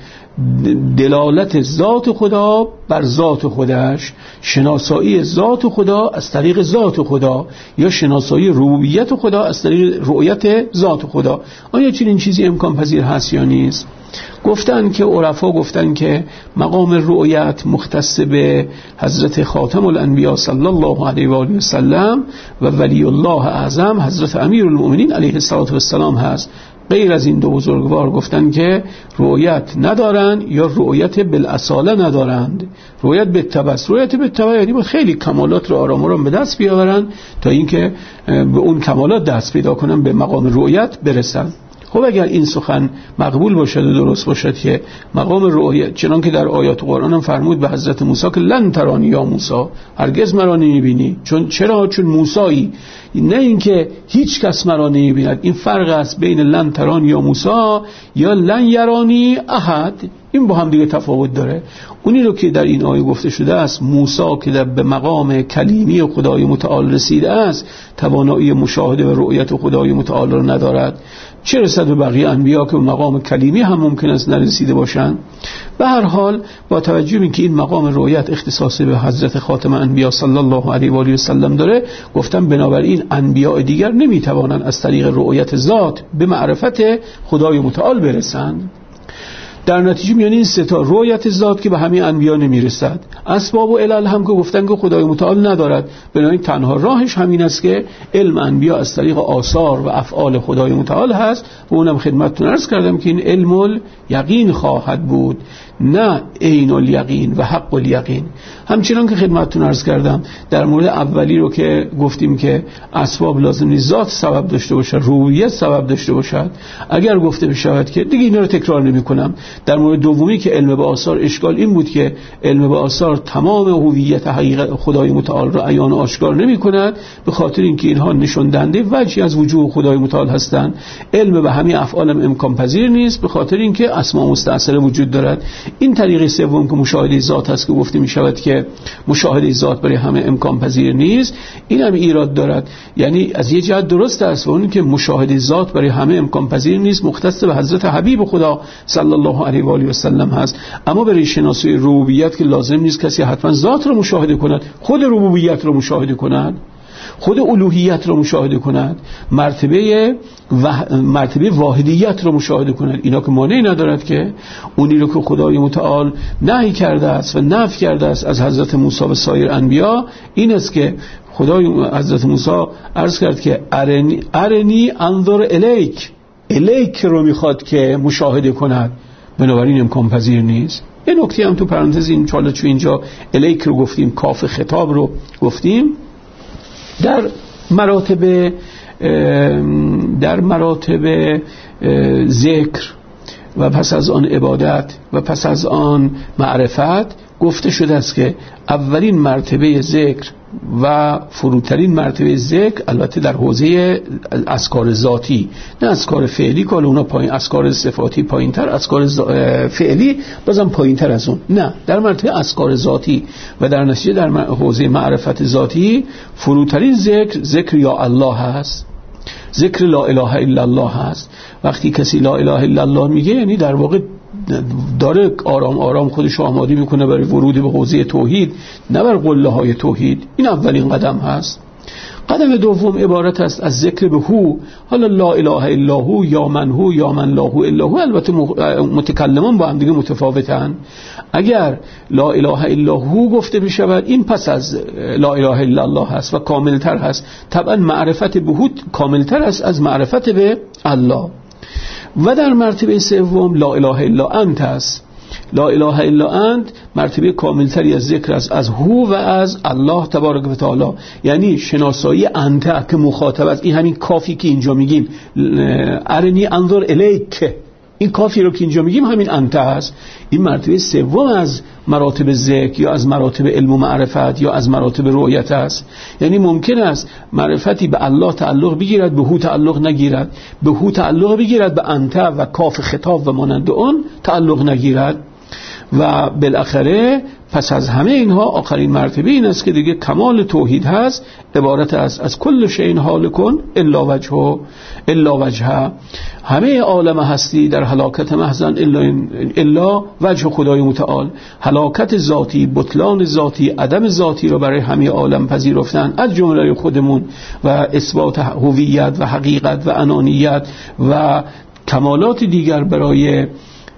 دلالت ذات خدا بر ذات خودش، شناسایی ذات خدا از طریق ذات خدا، یا شناسایی ربوبیت خدا از طریق رؤیت ذات خدا. آیا چنین چیزی امکان پذیر هست یا نیست؟ گفتن که عرفا گفتن که مقام رؤیت مختص به حضرت خاتم الانبیا صلی الله علیه و آله و سلم و ولی الله اعظم حضرت امیرالمؤمنین علیه السلام هست. غیر از این دو بزرگوار گفتن که رؤیت ندارن یا رؤیت بالاصاله ندارند. رؤیت بالتبس، رؤیت بالتبع یعنی با خیلی کمالات رو آرام آرام به دست بیاورن تا اینکه به اون کمالات دست پیدا کنن، به مقام رؤیت برسن. خب اگر این سخن مقبول باشد و درست باشد که مقام رؤیت، چنان که در آیات قرآن هم فرمود به حضرت موسی که لن ترانی یا موسی، هرگز مرا نمیبینی. چون چرا؟ چون موسایی، نه اینکه هیچ کس مرا نمیبیند. این فرق است بین لن ترانی یا موسی یا لن یرانی احد، این با هم دیگه تفاوت داره. اونی رو که در این آیه گفته شده است، موسی که در به مقام کلیمی خدای متعال رسیده است توانایی مشاهده و رؤیت خدای متعال رو ندارد، چه رسد به بقیه انبیا که مقام کلیمی هم ممکن است نرسیده باشند. به هر حال با توجه به اینکه این مقام رؤیت اختصاصی به حضرت خاتم انبیا صلی الله علیه و آله و سلم داره، گفتم بنابراین انبیا دیگر نمیتوانند از طریق رؤیت ذات به معرفت خدای متعال برسند. در نتیجه میان این سه تا رؤیت ذات که به همه انبیا نمیرسد، اسباب و علل هم که گفتن که خدای متعال ندارد، بنابراین تنها راهش همین است که علم انبیا از طریق آثار و افعال خدای متعال هست. و اونم خدمتتون عرض کردم که این علم الیقین خواهد بود، نه عین الیقین و حق الیقین. همچنان که خدمتتون عرض کردم در مورد اولی رو که گفتیم که اسباب لازم نیست ذات سبب داشته باشد، ربوبیت سبب داشته باشد، اگر گفته بشود که دیگه اینا رو تکرار نمی کنم. در مورد دومی که علم به آثار، اشکال این بود که علم به آثار تمام هویت حقیقت خدای متعال را عیان و آشکار نمی کند، به خاطر اینکه اینها نشان دهنده وجهی از وجود خدای متعال هستند. علم به همه افعال هم امکان پذیر نیست، به خاطر اینکه اسماء مستأثره وجود دارد. این طریق سوم که مشاهده ذات هست که گفته می شود که مشاهده ذات برای همه امکان پذیر نیست، این هم ایراد دارد. یعنی از یه جهت درست است و اون که مشاهده ذات برای همه امکان پذیر نیست مختص به حضرت حبیب خدا صلی الله علیه و آله و سلم هست، اما برای شناسایی ربوبیت که لازم نیست کسی حتما ذات رو مشاهده کند، خود ربوبیت رو مشاهده کند، خود الوهیت رو مشاهده کند، مرتبه و مرتبه واحدیت رو مشاهده کند. اینا که مانعی ندارد که اونی رو که خدای متعال نهی کرده است و نفی کرده است از حضرت موسی و سایر انبیا، این است که خدای حضرت موسی عرض کرد که ارنی, ارنی انظر الیک، الیک رو میخواد که مشاهده کند، بنابراین امکان پذیر نیست. یه نکته هم تو پرانتز این چاله چون اینجا الیک رو گفتیم، کاف خطاب رو گفتیم، در مراتب در مراتب ذکر و پس از آن عبادت و پس از آن معرفت گفته شده است که اولین مرتبه ذکر و فروترین مرتبه ذکر البته در حوزه اذکار ذاتی، نه اذکار فعلی که اونا پایین، اذکار صفاتی پایینتر، اذکار فعلی بازم پایینتر از اون، نه در مرتبه اذکار ذاتی و در نتیجه در حوزه معرفت ذاتی فروترین ذکر ذکر یا الله هست، ذکر لا اله الا الله هست. وقتی کسی لا اله الا الله میگه یعنی در واقع داره آرام آرام خودش آماده میکنه برای ورود به حوزه توحید، نه بر قله های توحید. این اولین قدم هست. قدم دوم عبارت است از ذکر به هو. حالا لا اله الا هو یا من هو یا من لا هو الا هو البته متکلمان با هم دیگه متفاوتن. اگر لا اله الا هو گفته بشود این پس از لا اله الا الله هست و کاملتر هست. طبعا معرفت به هو کاملتر است از معرفت به الله. و در مرتبه سوم لا اله الا انت است. لا اله الا انت مرتبه کاملتری از ذکر است از هو و از الله تبارک و تعالی، یعنی شناسایی انت که مخاطب است. این همین کافی که اینجا میگیم ارنی انظر الیک، این کافی رو که اینجا میگیم همین انت هست. این مرتبه سوم از مراتب ذکر یا از مراتب علم و معرفت یا از مراتب رؤیت است. یعنی ممکن است معرفتی به الله تعلق بگیرد به هو تعلق نگیرد، به هو تعلق بگیرد به انت و کاف خطاب و مانند اون تعلق نگیرد. و بالاخره پس از همه اینها آخرین مرتبه این است که دیگه کمال توحید هست، عبارت است از کل شیء هالکون الا وجهه الا وجهه، همه عالم هستی در هلاکت محضن الا الا وجه خدای متعال. هلاکت ذاتی، بطلان ذاتی، عدم ذاتی رو برای همه عالم پذیرفتن از جمله خودمون و اثبات هویت و حقیقت و انانیت و کمالات دیگر برای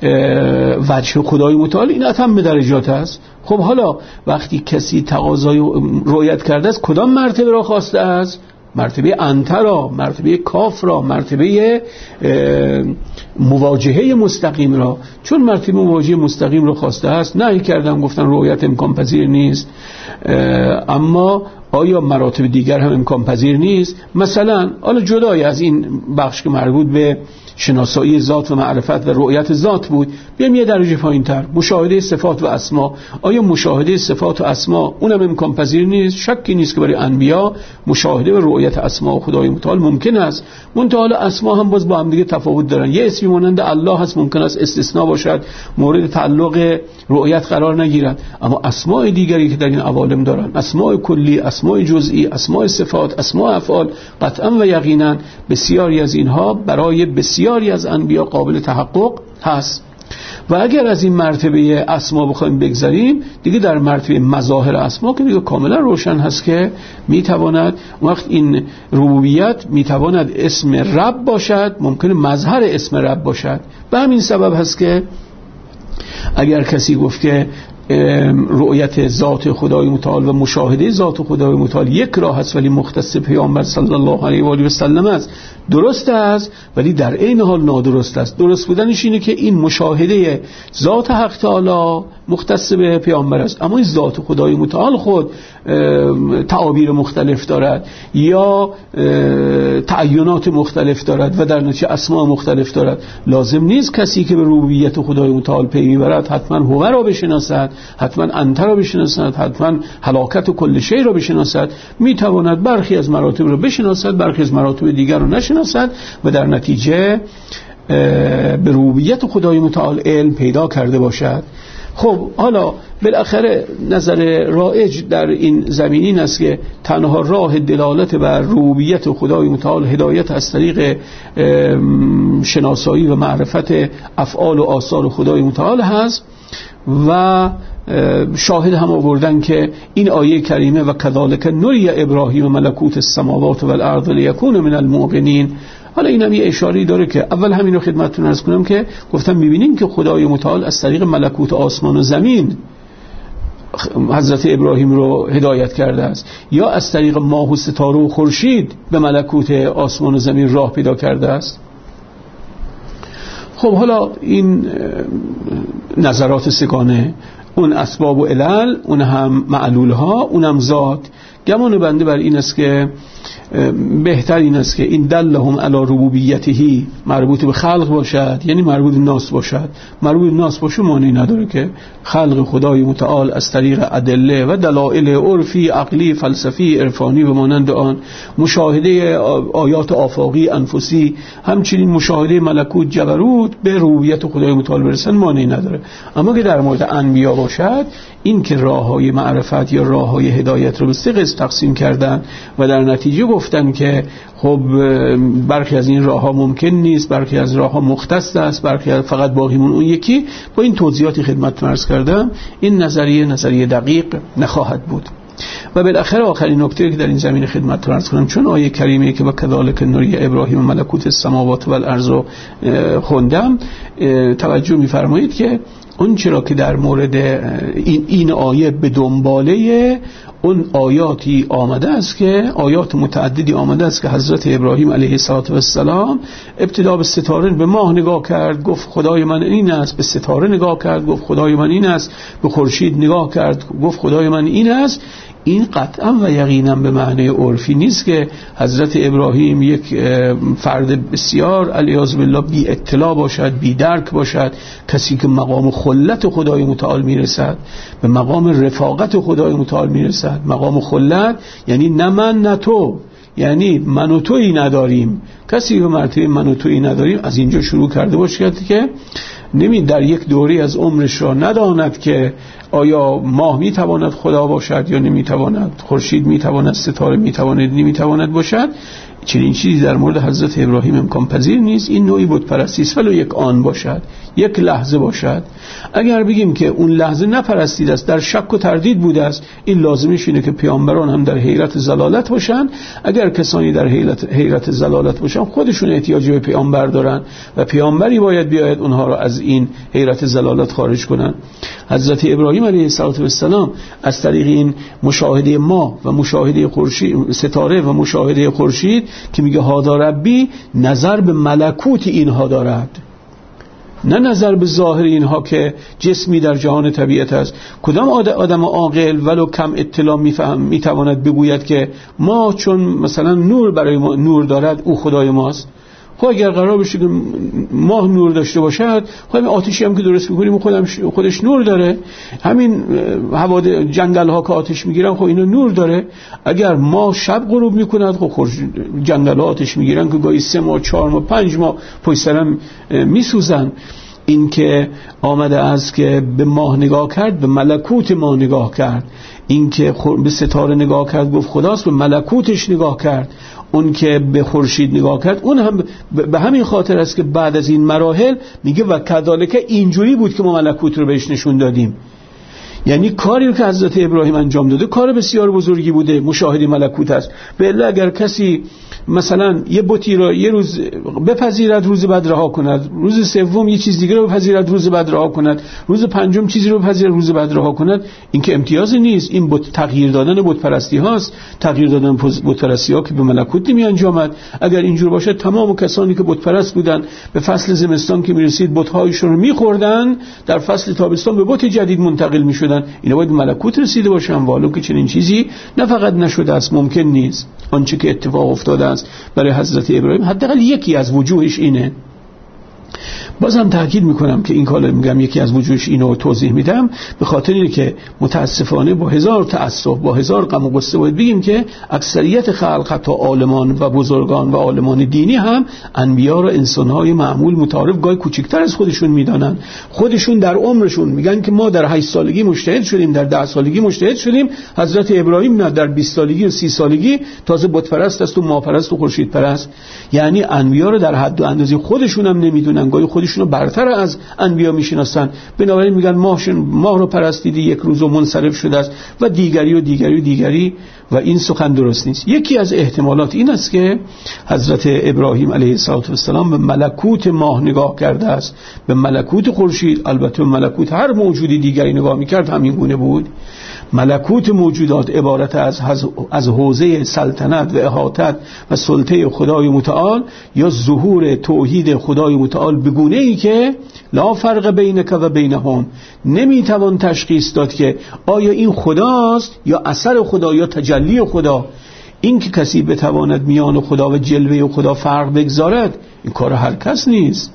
وجه خدای متعال، این اتم به درجات است. خب حالا وقتی کسی تقاضای رؤیت کرده است کدام مرتبه را خواسته است؟ مرتبه انت را، مرتبه کاف را، مرتبه مواجهه مستقیم را. چون مرتبه مواجهه مستقیم را خواسته است نهی کردم، گفتن رؤیت امکان پذیر نیست. اما آیا مراتب دیگر هم امکان پذیر نیست؟ مثلا حالا جدای از این بخش که مربوط به شناسایی ذات و معرفت و رؤیت ذات بود، بیایم یه درجه پایین‌تر، مشاهده صفات و اسما. آیا مشاهده صفات و اسما اونم امکان پذیر نیست؟ شکی نیست که برای انبیا مشاهده و رؤیت اسما و خدای متعال ممکن است. منتها اسما هم باز با هم دیگه تفاوت دارن. یه اسمی مانند الله هست ممکن است استثناء باشد، مورد تعلق رؤیت قرار نگیرد، اما اسماء دیگری که در این عوالم دارن، اسماء کلی، اسماء جزئی، اسماء صفات، اسماء افعال، قطعا و یقینا بسیاری از اینها برای بسیاری از انبیا قابل تحقق هست. و اگر از این مرتبه اسما بخوایم بگذاریم دیگه در مرتبه مظاهر اسما که دیگه کاملا روشن هست که میتواند وقت این ربوبیت میتواند اسم رب باشد، ممکنه مظهر اسم رب باشد. به همین سبب هست که اگر کسی گفت که رؤیت ذات خدای متعال و مشاهده ذات خدای متعال یک راه است ولی مختص پیامبر صلی الله علیه و آله و سلم است، درست است ولی در عین حال نادرست است. درست بودنش اینه که این مشاهده ذات حق تعالی مختص به پیامبر است، اما این ذات خدای متعال خود تعابیر مختلف دارد یا تعینات مختلف دارد و در نتیجه اسماء مختلف دارد. لازم نیست کسی که به ربوبیت خدای متعال پی میبرد حتما هو را بشناسد، حتما انت را بشناسد، حتما هلاکت و کل شیء را بشناسد. میتواند برخی از مراتب را بشناسد، برخی از مراتب دیگر را نشناسد و در نتیجه به ربوبیت خدای متعال علم پیدا کرده باشد. خب حالا بالاخره نظر رایج در این زمین این است که تنها راه دلالت بر ربوبیت خدای متعال هدایت از طریق شناسایی و معرفت افعال و آثار خدای متعال هست. و شاهد هم آوردن که این آیه کریمه و کذالک نری ابراهیم ملکوت السماوات و الارض لیکون من الموقنین. حالا این هم یه اشاری داره که اول همین رو خدمتتون عرض کنم که گفتم می‌بینیم که خدای متعال از طریق ملکوت آسمان و زمین حضرت ابراهیم رو هدایت کرده است، یا از طریق ماه و ستاره و خورشید به ملکوت آسمان و زمین راه پیدا کرده است. خب حالا این نظرات سگانه، اون اسباب و علل، اون هم معلول ها، اون هم ذات. گمان بنده بر این است که بهتر این است که این دلهم علی ربوبیته مربوط به خلق باشد، یعنی مربوط به ناس باشد. مربوط به ناس باشه معنی نداره که خلق خدای متعال از طریق ادله و دلایل عرفی، عقلی، فلسفی، عرفانی و مانند آن، مشاهده آیات آفاقی، انفسی، همچنین مشاهده ملکوت، جبروت، به ربوبیت خدای متعال برسن معنی نداره. اما که در مورد انبیا باشد، این که راههای معرفت یا راههای هدایت رو به سه قسم تقسیم کردن و در نتیجه گفتن که خب برخی از این راهها ممکن نیست، برخی از راهها مختص است، برخی از فقط باقیمون اون یکی، با این توضیحاتی خدمتتون عرض کردم این نظریه نظریه دقیق نخواهد بود. و بالاخره آخرین نکته که در این زمینه خدمتتون عرض کنم، چون آیه کریمه که وکذالک نری ابراهیم ملکوت السماوات و الارض خوندم، توجه می‌فرمایید که اون چرا که در مورد این, این آیه به دنباله اون آیاتی آمده است که آیات متعددی آمده است که حضرت ابراهیم علیه السلام ابتدا به ستاره به ماه نگاه کرد، گفت خدای من این است، به ستاره نگاه کرد، گفت خدای من این است، به خورشید نگاه کرد، گفت خدای من این است. این قطعا و یقینا به معنی عرفی نیست که حضرت ابراهیم یک فرد بسیار علیاذ بالله بی اطلاع باشد، بی درک باشد، کسی که مقام خلت خدای متعال میرسد، به مقام رفاقت خدای متعال میرسد. مقام خلت یعنی نه من نه تو، یعنی من و تویی نداریم، کسی به مرتبه من و تویی نداریم. از اینجا شروع کرده باشد که نمی در یک دوری از عمرش را نداند که آیا ماه میتواند خدا باشد یا نمیتواند، خورشید میتواند، ستاره میتواند نمیتواند باشد. چنین چیزی در مورد حضرت ابراهیم امکان پذیر نیست. این نوعی بت پرستی است، ولو یک آن باشد، یک لحظه باشد. اگر بگیم که اون لحظه نپرستید است، در شک و تردید بوده است، این لازمش اینه که پیامبران هم در حیرت ضلالت باشن. اگر کسانی در حیرت حیرت ضلالت باشن، خودشون احتیاج به پیامبر دارن و پیامبری باید بیاید اونها را از این حیرت ضلالت خارج کنن. حضرت ابراهیم علیه السلام از طریق این مشاهده ماه و مشاهده خورشید، ستاره و مشاهده خورشید که میگه هادا ربی، نظر به ملکوت اینها دارد، نه نظر به ظاهر اینها که جسمی در جهان طبیعت است. کدام آدم عاقل ولو کم اطلاع میفهم میتواند بگوید که ما چون مثلا نور برای ما نور دارد او خدای ماست؟ خب اگر قرار بشه که ماه نور داشته باشد، خب همین آتشی هم که درست می‌کنیم خودم خودش نور داره، همین هوا جنگل ها که آتش میگیرن خب اینا نور داره. اگر ماه شب غروب میکند، خب جنگل ها آتش میگیرن که گاهی سه ماه، چهار ماه، پنج ماه پشت سرم میسوزن. این که آمده است که به ماه نگاه کرد، به ملکوت ما نگاه کرد. این که به ستاره نگاه کرد گفت خداست، به ملکوتش نگاه کرد. اون که به خورشید نگاه کرد، اون هم به همین خاطر است که بعد از این مراحل میگه و کذالک اینجوری بود که ما ملکوت رو بهش نشون دادیم. یعنی کاری رو که حضرت ابراهیم انجام داده کار بسیار بزرگی بوده، مشاهده ملکوت است. بله اگر کسی مثلا یه بتی رو یه روز بپذیرد روز بعد رها کند، روز سوم یه چیز دیگه رو بپذیرد روز بعد رها کند، روز پنجم چیزی رو بپذیرد روز بعد رها کند، این که امتیازی نیست، این بت تغییر دادن بت پرستی هاست. تغییر دادن بت پرستی ها که به ملکوت نمی انجامد. اگر اینجور باشه تمام کسانی که بت پرست بودن به فصل زمستان که میرسید بت هایشون رو میخوردن، در فصل تابستان به بت جدید منتقل میشدن. اینا باید ملکوت رسیده باشن، والو که چنین چیزی نه فقط نشده است، ممکن نیست. آنچه که اتفاق افتاده است برای حضرت ابراهیم حداقل یکی از وجوهش اینه. بازم تاکید میکنم که این کار میگم یکی از وجوهش اینو توضیح میدم به خاطر اینه که متاسفانه با هزار تأسف، با هزار غم و غصه باید بگیم که اکثریت خلق، حتی عالمان و بزرگان و عالمان دینی هم انبیا را انسانهای معمول متعارف گاهی کوچکتر از خودشون میدانن. خودشون در عمرشون میگن که ما در هشت سالگی مجتهد شدیم، در ده سالگی مجتهد شدیم. حضرت ابراهیم نه، در بیست سالگی و سی سالگی تازه بت پرست است و ماه پرست و خورشید پرست. یعنی انبیا رو در حد و اندازه خودشون هم نمیدونن، گاهی خودشون رو برتر از انبیا میشناسن. بنابراین میگن ماه ماه رو پرستیدی یک روز و منصرف شده است و دیگری و دیگری و دیگری و این سخن درست نیست. یکی از احتمالات این است که حضرت ابراهیم علیه السلام به ملکوت ماه نگاه کرده است، به ملکوت خورشید، البته به ملکوت هر موجودی دیگری نگاه میکرد همین گونه بود. ملکوت موجودات عبارت از از حوزه سلطنت و احاطت و سلطه خدای متعال یا ظهور توحید خدای متعال به گونه ای که لا فرق بینک و بینهم، نمیتوان تشخیص داد که آیا این خداست یا اثر خدا یا تجلی خدا. این که کسی بتواند میان خدا و جلوه خدا فرق بگذارد، این کار هر کس نیست.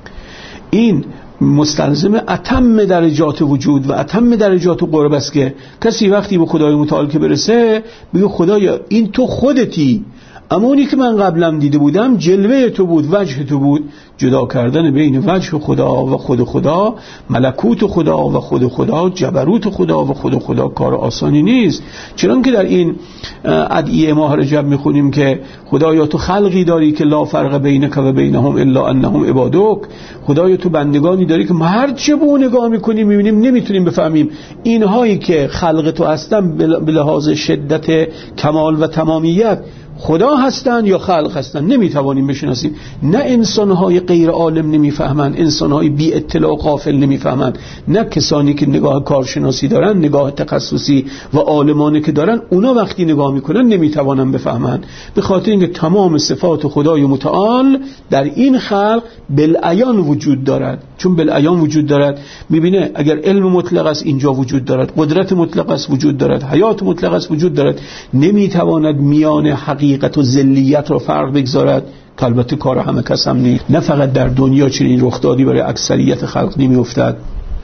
این مستلزم اتم درجات وجود و اتم درجات قرب است که کسی وقتی به خدای متعال که برسه بگه خدایا این تو خودتی، اما اونی که من قبلم دیده بودم جلوه تو بود، وجه تو بود. جدا کردن بین وجه خدا و خود خدا، ملکوت خدا و خود خدا، جبروت خدا و خود خدا کار آسانی نیست. چون که در این ادعیه ماه رجب میخونیم که خدایا تو خلقی داری که لا فرق بینک و بینهم الا انهم عبادک، خدایا تو بندگانی داری که ما هر چه به اون نگاه میکنیم میبینیم نمیتونیم بفهمیم اینهایی که خلق تو هستن به لحاظ شدت کمال و تمامیت خدا هستن یا خلق هستن نمیتوانیم بشناسیم. نه انسانهای غیر عالم نمیفهمن، انسانهای بی اطلاع و غافل نمیفهمن، نه کسانی که نگاه کارشناسی دارن، نگاه تخصصی و عالمانه که دارن، اونا وقتی نگاه میکنن نمیتوانن بفهمن. به خاطر اینکه تمام صفات خدای متعال در این خلق بالعیان وجود دارد. چون بالعیان وجود دارد میبینه اگر علم مطلق است اینجا وجود دارد، قدرت مطلق است وجود دارد، حیات مطلق است وجود دارد. نمیتواند میان حقیقت و ذلیت را فرق بگذارد که البته کار همه کس هم نیست. نه فقط در دنیا چنین رخدادی برای اکثریت خلق نمیافتد،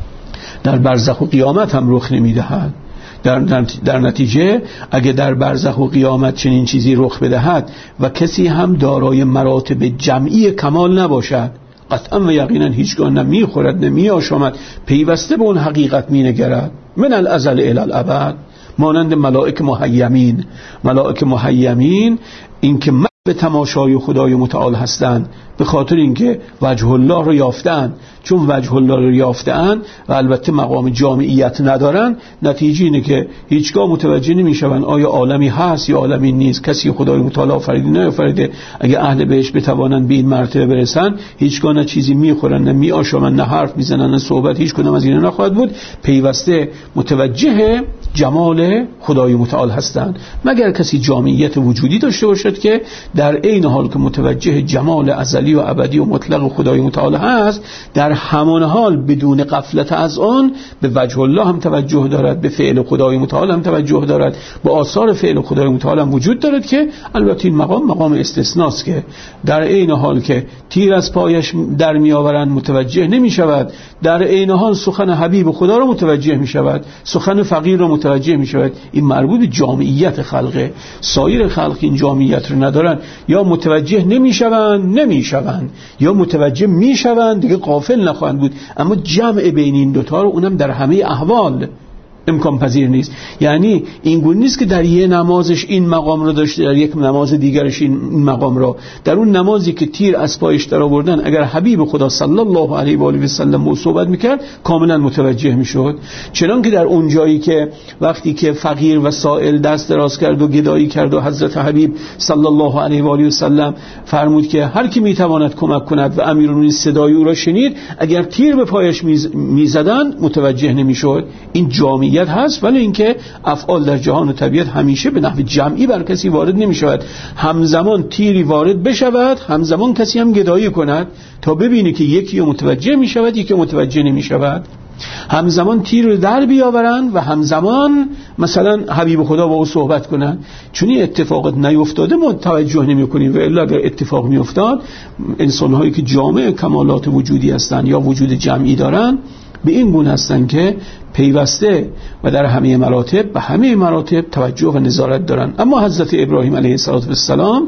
در برزخ و قیامت هم رخ نمیدهد. در, در نتیجه اگه در برزخ و قیامت چنین چیزی رخ بدهد و کسی هم دارای مراتب جمعی کمال نباشد، قطعا و یقینا هیچگاه نمیخورد نمیآشامد، پیوسته به اون حقیقت مینگرد من الازل الی الابد، مانند ملائک محیمین. ملائک محیمین این که به تماشای خدای متعال هستند به خاطر اینکه وجه الله رو یافتن. چون وجه الله رو یافتن و البته مقام جامعیت ندارن، نتیجه اینه که هیچگاه متوجه نمیشون آیا عالمی هست یا عالمی نیست، کسی خدای متعال آفریده نه آفریده. اگه اهل بهش بتوانن به این مرتبه برسن، هیچگاه نه چیزی میخورن نه میآشامن نه حرف میزنن نه صحبت، هیچ کدام از اینا نخواهد بود. پیوسته متوجه جمال خدای متعال هستند. مگر کسی جامعیت وجودی داشته باشد که در عین حال که متوجه جمال ازلی و ابدی و مطلق خدای متعال هست، در همان حال بدون غفلت از آن به وجه الله هم توجه دارد، به فعل خدای متعال هم توجه دارد، به آثار فعل خدای متعال هم وجود دارد که البته این مقام مقام استثناست که در عین حال که تیر از پایش در می آورند متوجه نمی شود، در عین حال سخن حبیب خدا را متوجه می شود، سخن فقیر را متوجه می شود. این مربوط به جامعیت خلقه. سایر خلق این جامعیت رو ندارن، یا متوجه نمی شوند نمی شوند یا متوجه می شوند دیگه غافل نخواهند بود. اما جمع بین این دوتا رو اونم در همه احوال امکان پذیر نیست. یعنی این گونه نیست که در یه نمازش این مقام رو داشته در یک نماز دیگرش این مقام رو. در اون نمازی که تیر از پایش در آوردن اگر حبیب خدا صلی الله علیه و آله و سلم او صحبت میکرد کاملا متوجه میشد. چنان که در اون جایی که وقتی که فقیر و سائل دست دراز کرد و گدایی کرد و حضرت حبیب صلی الله علیه و آله و سلم فرمود که هر کی میتواند کمک کند و امیرالمومنین صدای او را شنید، اگر تیر به پایش میزدن متوجه نمیشد. این جامعه هست، ولی اینکه افعال در جهان و طبیعت همیشه به نحو جمعی بر کسی وارد نمی شود. همزمان تیری وارد بشود، همزمان کسی هم گدایی کند تا ببینی که یکی متوجه می شود یکی متوجه نمی شود. همزمان تیر رو در بیاورند و همزمان مثلا حبیب خدا با او صحبت کنند. چون این اتفاقات نیفتاده ما توجه نمی کنیم، و الا اگر اتفاق می افتاد انسان‌هایی که جامع کمالات وجودی هستند یا وجود جمعی دارند به این گونه هستند که پیوسته و در همه مراتب به همه مراتب توجه و نظارت دارن. اما حضرت ابراهیم علیه السلام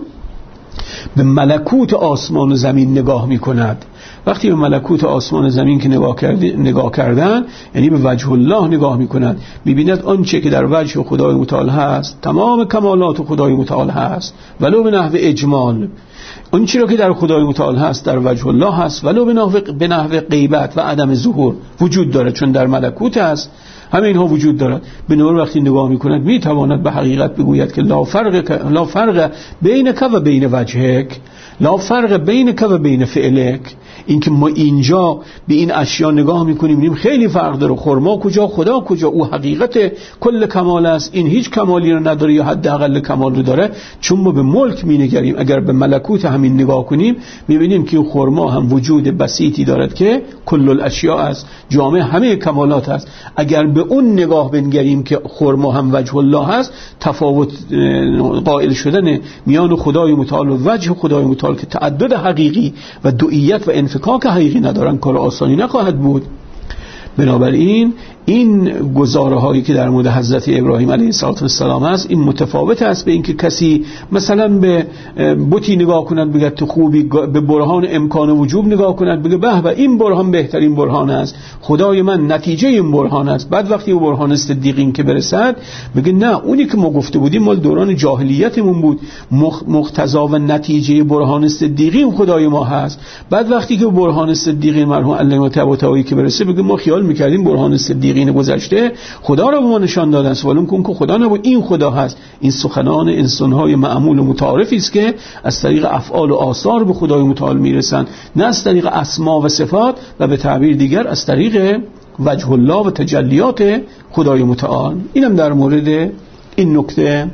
به ملکوت آسمان و زمین نگاه می کند. وقتی به ملکوت آسمان و زمین که نگاه, نگاه کردن یعنی به وجه الله نگاه می کند، می بیند آنچه که در وجه خدای متعال هست تمام کمالات خدای متعال هست ولو به نحو اجمال. اون چیزی که در خدای متعال هست در وجه الله هست ولو به نحو به نحو غیبت و عدم ظهور وجود داره، چون در ملکوت هست. همه اینها وجود دارد. بنابراین وقتی نگاه میکند میتواند به حقیقت بگوید که لا فرق لا فرق بینک و بین وجهک، لا فرق بینک و بین فعلک. این که ما اینجا به این اشیا نگاه میکنیم میبینیم خیلی فرق داره، خرما کجا، خدا کجا، او حقیقت کل کمال است، این هیچ کمالی رو نداره یا حداقل کمال رو داره. چون ما به ملک مینگریم، اگر به ملکوت همین نگاه کنیم میبینیم که خرما هم وجود بسیطی دارد که کل الاشیاء است، جامع همه کمالات است. اگر به اون نگاه بنگریم که خرما هم وجه الله است، تفاوت قائل شدن میان خدای متعال و وجه خدای متعال که تعدد حقیقی و دوئیت و انفکاک حقیقی ندارن کار آسانی نخواهد بود. بنابراین این گزاره هایی که در مورد حضرت ابراهیم علیه السلام است، این متفاوت است به اینکه کسی مثلا به بتی نگاه کند بگه تو خوبی، به برهان امکان وجوب نگاه کند بگه به به این برهان بهترین برهان است، خدای من نتیجه این برهان است. بعد وقتی او برهان صدیقین که برسد بگه نه، اونی که ما گفته بودیم مال دوران جاهلیتمون بود، مقتضا و نتیجه برهان صدیقین خدای ما هست. بعد وقتی که برهان صدیقین مرحوم علامه طباطبایی که برسه بگه ما خیال می‌کردیم برهان صدیقین گذشته خدا را به ما نشان دادن، سوالم کن که خدا نبود، این خدا هست. این سخنان انسان‌های معمول و متعارفی است که از طریق افعال و آثار به خدای متعال میرسند، نه از طریق اسما و صفات و به تعبیر دیگر از طریق وجه الله و تجلیات خدای متعال. اینم در مورد این نکته.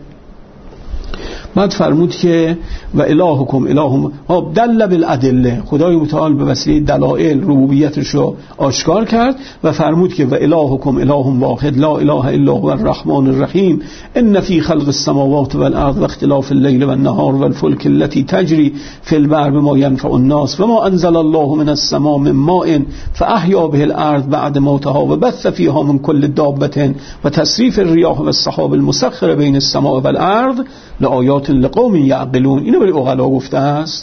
بعد فرمود که و الهکم الهم دل بالادله، خدای متعال به وسیله دلائل ربوبیتش رو آشکار کرد و فرمود که و الهکم الهم واحد لا اله الا هو الرحمن الرحیم ان فی خلق السماوات والارض واختلاف الليل والنهار والفلك التي تجري في البحر بما ينفع الناس وما انزل الله من السماء من ماء فاحيا به الارض بعد موتها وبث فيها من كل دابة وتصريف الرياح والسحاب المسخر بين السماء والارض لآیات لقوم یعقلون. اینو برای عقلا گفته است.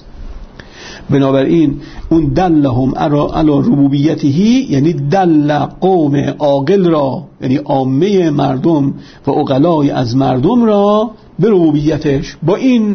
بنابراین اون دلهم علی ربوبیته یعنی دل قوم عاقل را، یعنی عامه مردم و عقلای از مردم را به ربوبیتش با این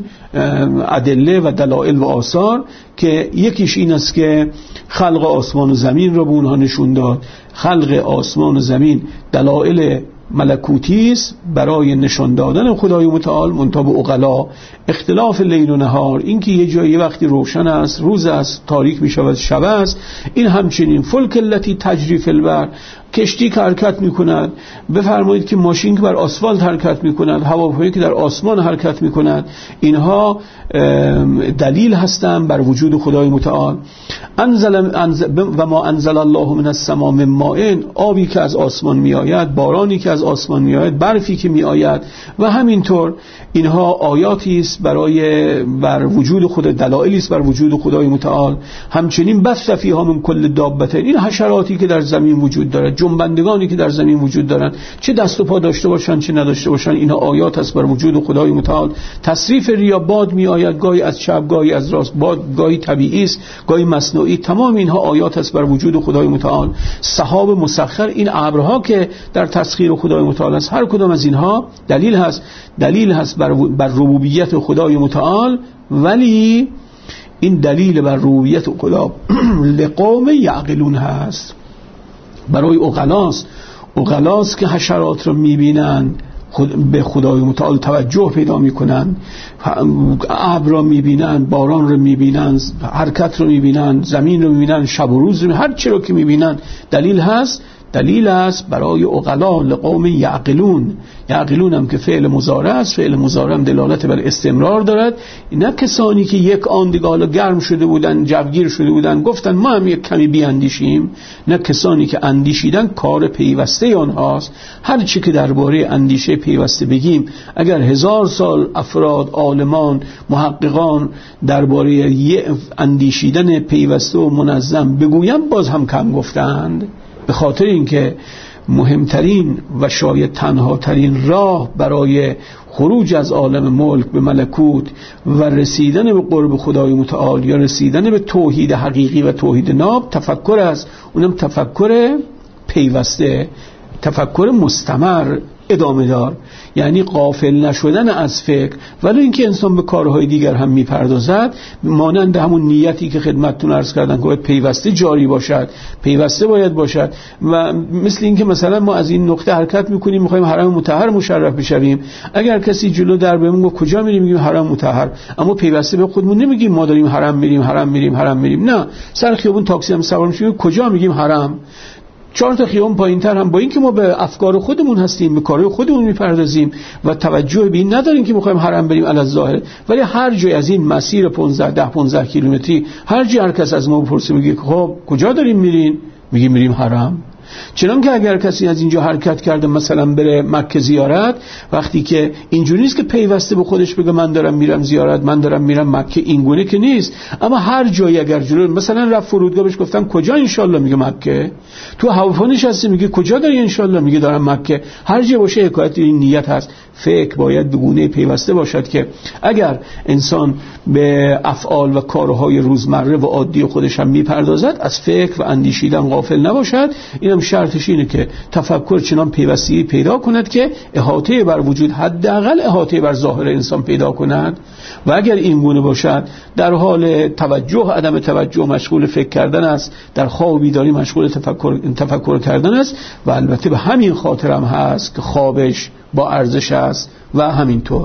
ادله و دلائل و آثار که یکیش این است که خلق آسمان و زمین را به اونها نشون داد. خلق آسمان و زمین دلائل ملکوتی است برای نشان دادن خدای متعال منتها به عقلا. اختلاف لیل و نهار، این که یه جایی وقتی روشن است روز است، تاریک می شود شب است. این همچنین فلک التی تجری فی البحر، کشتی که حرکت می کند. بفرمایید که ماشین که بر آسفالت حرکت می کند، هواپیمایی که در آسمان حرکت می کند، اینها دلیل هستند بر وجود خدای متعال. انزل, انزل و ما انزل الله من السماء من ماء، آبی که از آسمان می آید، بارانی که از آسمان می آید، برفی که می آید و همینطور اینها آیاتی است برای بر وجود خود، دلایلی است بر وجود خدای متعال. همچنین بث فیها من کل دابه، این حشراتی که در زمین وجود دارد، جنبندگانی که در زمین وجود دارند، چه دست و پا داشته باشند چه نداشته باشند، اینها آیات است بر وجود خدای متعال. تصریف ریا، باد می آید گاهی از چپ گاهی از راست، باد گاهی طبیعی است گاهی مصنوعی، تمام اینها آیات است بر وجود خدای متعال. سحاب مسخر، این ابرها که در تسخیر خدای متعال است، هر کدام از اینها دلیل هست دلیل هست بر, بر ربوبیت خدای متعال. ولی این دلیل بر ربوبیت خدا لقوم یعقلون هست، برای عقلاست. عقلاست که حشرات رو میبینن، خود به خدای متعال توجه پیدا میکنن، ابر رو میبینن، باران رو میبینن، حرکت رو میبینن، زمین رو میبینن، شب و روز رو میبینن، هر چی رو که میبینن دلیل هست دلیل است برای عقلا لقوم یعقلون. یعقلون هم که فعل مضارع است، فعل مضارع هم دلالت بر استمرار دارد. نه کسانی که یک آن دیگه حالا گرم شده بودن، جوگیر شده بودن، گفتن ما هم یک کمی بیاندیشیم، نه کسانی که اندیشیدن، کار پیوسته آنهاست. هر چی که درباره اندیشه پیوسته بگیم، اگر هزار سال افراد، عالمان، محققان درباره اندیشیدن پیوسته و منظم بگویم باز هم کم گفتند. به خاطر اینکه مهمترین و شاید تنها ترین راه برای خروج از عالم ملک به ملکوت و رسیدن به قرب خدای متعال یا رسیدن به توحید حقیقی و توحید ناب تفکر است. اونم تفکر پیوسته، تفکر مستمر، ادامه دار. یعنی غافل نشدن از فکر، ولی اینکه انسان به کارهای دیگر هم میپردازد، مانند همون نیتی که خدمتتون عرض کردم که باید پیوسته جاری باشد، پیوسته باید باشد. و مثل اینکه مثلا ما از این نقطه حرکت میکنیم میخوایم حرم مطهر مشرف بشویم، اگر کسی جلو در بهمون گفت کجا میریم میگیم حرم مطهر، اما پیوسته به خودمون نمیگیم ما داریم حرم میریم حرم میریم حرم میریم، نه، سر خیابون تاکسی هم سوار میشیم کجا میگیم حرم. چهار تا خیابون پایینتر هم با اینکه ما به افکار خودمون هستیم، به کارهای خودمون میپردازیم و توجه به این نداریم که میخوایم حرم بریم علی الظاهر، ولی هر جای از این مسیر پانزده ده پانزده کیلومتری هر جای هر کس از ما بپرسه میگه خب کجا داریم میرین، میگیم میریم حرم. چنانکه اگر کسی از اینجا حرکت کرده مثلا بره مکه زیارت، وقتی که اینجوری نیست که پیوسته به خودش بگه من دارم میرم زیارت، من دارم میرم مکه، اینگونه که نیست، اما هر جایی اگر جلو مثلا رفت فرودگاه بهش گفتم کجا، انشالله میگه مکه. تو هواپیما نشسته میگه کجا داری، انشالله میگه دارم مکه. هر جا باشه حکایت این نیت هست. فکر باید به گونه پیوسته باشد که اگر انسان به افعال و کارهای روزمره و عادی خودش هم میپردازد، از فکر و اندیشیدن غافل نباشد. اینم شرطش اینه که تفکر چنان پیوستگی پیدا کند که احاطه بر وجود، حداقل احاطه بر ظاهر انسان پیدا کند. و اگر این گونه باشد، در حال توجه عدم توجه مشغول فکر کردن است، در خواب و بیداری مشغول تفکر تفکر کردن است، و البته به همین خاطر هم هست که خوابش با ارزش است. و همینطور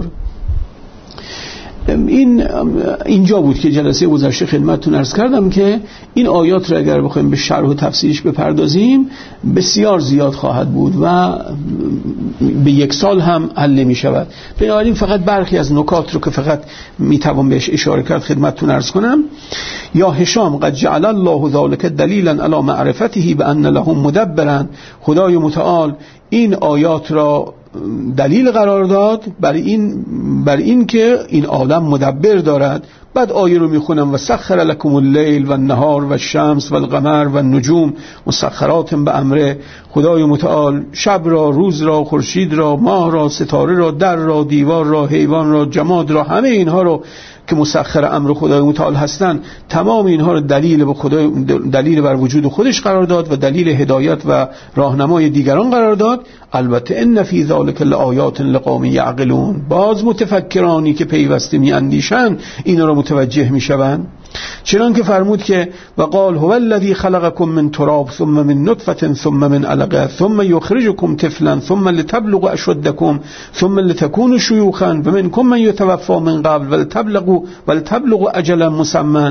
این اینجا بود که جلسه گذشته خدمتتون عرض کردم که این آیات را اگر بخوایم به شرح و تفسیرش بپردازیم بسیار زیاد خواهد بود و به یک سال هم حل نمی شود. بنابراین فقط برخی از نکات رو که فقط میتوان بهش اشاره کرد خدمتتون عرض کنم. یا هشام قد جعل الله ذلك دلیلا علی معرفته بان له مدبرا، خدای متعال این آیات را دلیل قرار داد بر این بر این که این عالم مدبر دارد. بعد آیه رو میخونم و سخر لکم اللیل و النهار و الشمس و القمر و النجوم مسخرات به امره، خدای متعال شب را، روز را، خورشید را، ماه را، ستاره را، در را، دیوار را، حیوان را، جماد را، همه اینها رو که مسخر امر خدای متعال هستند، تمام اینها رو دلیل به خدای دلیل بر وجود خودش قرار داد و دلیل هدایت و راهنمای دیگران قرار داد. البته ان فی ذلک لآیات لقوم یعقلون، باز متفکرانی که پیوسته می اندیشند اینا رو متوجه می شوند. چنان که فرمود که و قال هو الذی خلقکم من تراب ثم من نطفه ثم من علقه ثم یخرجکم طفلا ثم لتبلغوا اشدکم ثم لتكونوا شیوخا و منکم من یتوفى من قبل ولتبلغوا ولتبلغوا اجلا مسمى.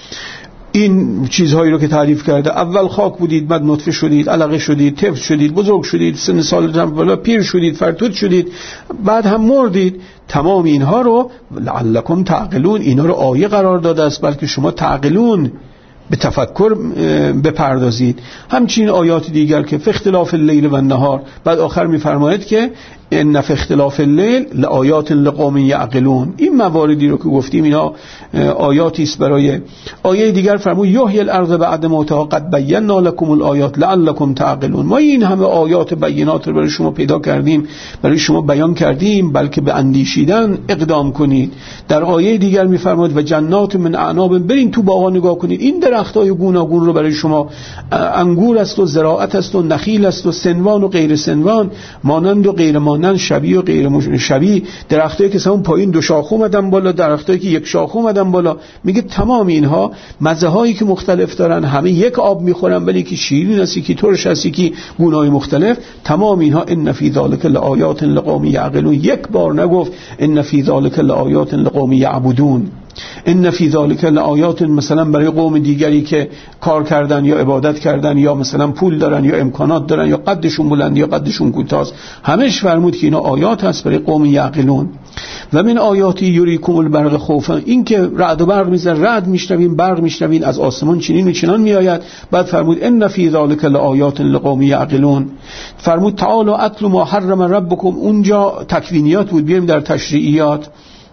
این چیزهایی رو که تعریف کرده، اول خاک بودید، بعد نطفه شدید، علقه شدید، طفل شدید، بزرگ شدید، سن سال بالا پیر شدید، فرتود شدید، بعد هم مردید. تمام اینها رو لعلکم تعقلون، اینا رو آیه قرار داده است بلکه شما تعقلون به تفکر بپردازید. همچنین آیات دیگر که فی اختلاف اللیل و النهار، بعد آخر می‌فرماید که ان فی اختلاف اللیل لآیات لقوم یعقلون. این مواردی رو که گفتیم اینا آیاتی است برای آیه دیگر. فرمود یحیی الارض بعد موتها قد بینا لکم الآیات لعلکم تعقلون. ما این همه آیات بینات رو برای شما پیدا کردیم، برای شما بیان کردیم بلکه به اندیشیدن اقدام کنید. در آیه دیگر می‌فرماید و جنات من اعناب، برین تو باغا نگاه کنید، این درختای گوناگون رو برای شما، انگور است و زراعت است و نخیل است و سنوان و غیر سنوان، مانند و غیر مانند، شبیه و غیر شبیه، درختایی که سمون پایین دو شاخه اومدن بالا، درختایی که یک شاخه اومدن بالا. میگه تمام اینها مزه هایی که مختلف دارن، همه یک آب میخورن، ولی که شیرین است، کی ترش است، کی گونه‌های مختلف. تمام اینها ان فی ذلک لآیات لقوم یعقلون. یک بار نگفت ان فی ذلک لآیات لقوم یعبدون. ان فی ذلک لآیات مثلا برای قوم دیگری که کار کردن یا عبادت کردن یا مثلا پول دارن یا امکانات دارن یا قدشون بلند یا قدشون کوتاست، همش فرمود که اینا آیات هست برای قوم یعقلون. و من آیاتی یریکم البرق خوفا، این که رعد و برق میزنه، رعد میشنوین، برق میشنوین، از آسمان چنین و چنان میآید. بعد فرمود ان فی ذلک لآیات لقوم یعقلون. فرمود تعالی اتل ما حرم ربکم، اونجا تکوینیات بود، بیایم در تشریعیات.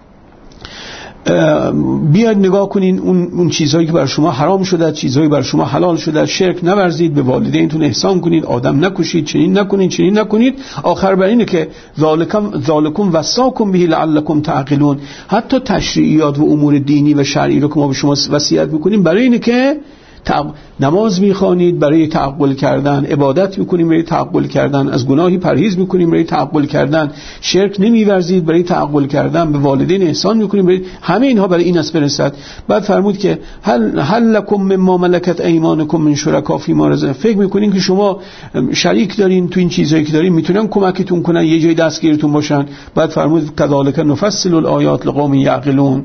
بیاید نگاه کنین اون اون چیزهایی که بر شما حرام شده، چیزهایی بر شما حلال شده. شرک نورزید، به والدینتون احسان کنید، آدم نکشید، چنین نکنید، چنین نکنید. آخر بر اینه که ذالکم ذالکم وصاکم به لعلکم تعقلون. حتی تشریعیات و امور دینی و شرعی رو که ما به شما وصیت میکنیم برای اینه که نماز میخوانید برای تعقل کردن، عبادت میکنیم برای تعقل کردن، از گناهی پرهیز میکنیم برای تعقل کردن، شرک نمیورزید برای تعقل کردن، به والدین احسان میکنیم برای همه اینها برای این است برسد. بعد فرمود که هل هل لکم مما ملکت ایمانکم من شرکا فیما رزق، فکر میکنین که شما شریک دارین تو این چیزایی که دارین، میتونن کمکتون کنن، یه جای دستگیرتون باشن. بعد فرمود کذالک نفصل الآیات لقوم یعقلون.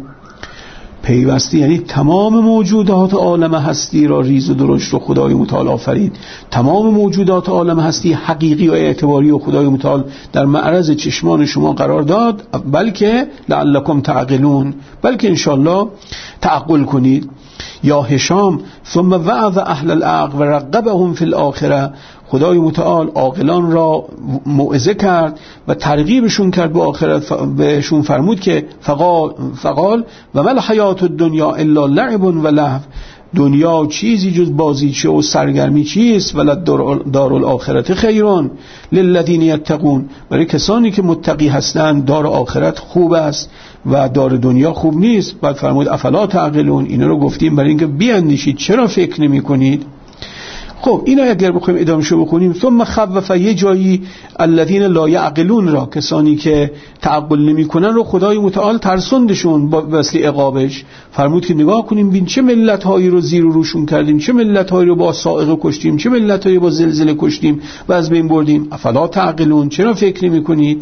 پیوسته یعنی تمام موجودات عالم هستی را ریز و درشت رو خدای متعال آفرید. تمام موجودات عالم هستی حقیقی و اعتباری و خدای متعال در معرض چشمان شما قرار داد، بلکه لعلکم تعقلون، بلکه انشالله تعقل کنید. یا هشام ثم وعظ اهل العقل و رغبهم فی الاخره، خدای متعال عاقلان را موعظه کرد و ترغیبشون کرد به آخرت. بهشون فرمود که فقال فقال و ما الحیات الدنیا الا لعب و لهو، دنیا چیزی جز بازیچه و سرگرمی چیست، ولد دار الاخرت خیرون للذین یتقون، برای کسانی که متقی هستند دار آخرت خوب است و دار دنیا خوب نیست. بعد فرمود افلا تعقلون، اینا رو گفتیم برای اینکه بیاندیشید، چرا فکر نمی کنید؟ خب اینا اگر بخوایم ادامهشو بخونیم، ثم خوف، یه جایی الذین لا یعقلون را، کسانی که تعقل نمی کنن رو خدای متعال ترسوندشون با وسیله عقابش. فرمود که نگاه کنیم بین چه ملت هایی رو زیر و روشون کردیم، چه ملت هایی رو با صاعقه کشتیم، چه ملت هایی با زلزله کشتیم و از بین بردیم. افلا تعقلون، چرا فکر نمی کنید؟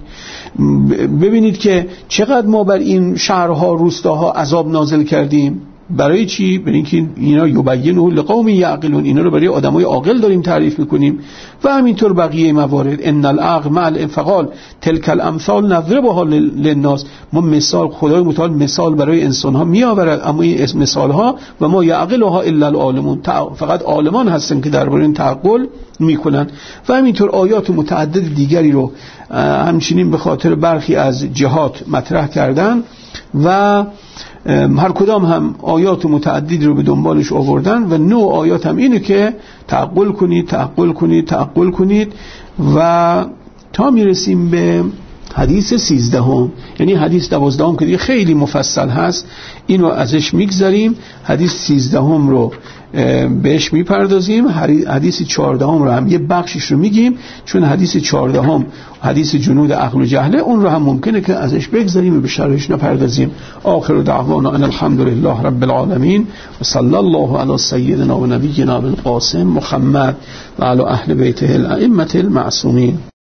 ببینید که چقدر ما بر این شهرها روستاها عذاب نازل کردیم. برای چی؟ برای اینکه اینا یبینه لقوم یعقلون، اینا رو برای آدمای عاقل داریم تعریف میکنیم. و همینطور بقیه موارد، ان العقل مع الانفعال تلک الامثال نضربها للناس، ما مثال خدای متعال مثال برای انسان ها می آورد، اما این مثال ها و ما یعقلها الا العالمون، فقط عالمان هستن که درباره این تعقل میکنن. و همینطور آیات متعدد دیگری رو همچنین به خاطر برخی از جهات مطرح کردن و هر کدام هم آیات متعددی رو به دنبالش آوردن و نوع آیات هم اینه که تعقل کنید تعقل کنید تعقل کنید. و تا میرسیم به حدیث سیزدهم، یعنی حدیث دوازدهم که دیگه خیلی مفصل هست، اینو ازش میگذاریم. حدیث سیزدهم رو بهش میپردازیم، حدیث چهاردهم رو هم یه بخشش رو میگیم، چون حدیث چهاردهم حدیث جنود عقل و جهله، اون رو هم ممکنه که ازش بگذاریم و به شرحش نپردازیم. آخر دعوانا ان الحمد لله رب العالمین و صلی الله علی سیدنا و نبینا القاسم محمد و علی اهل بیته الائمه المعصومین.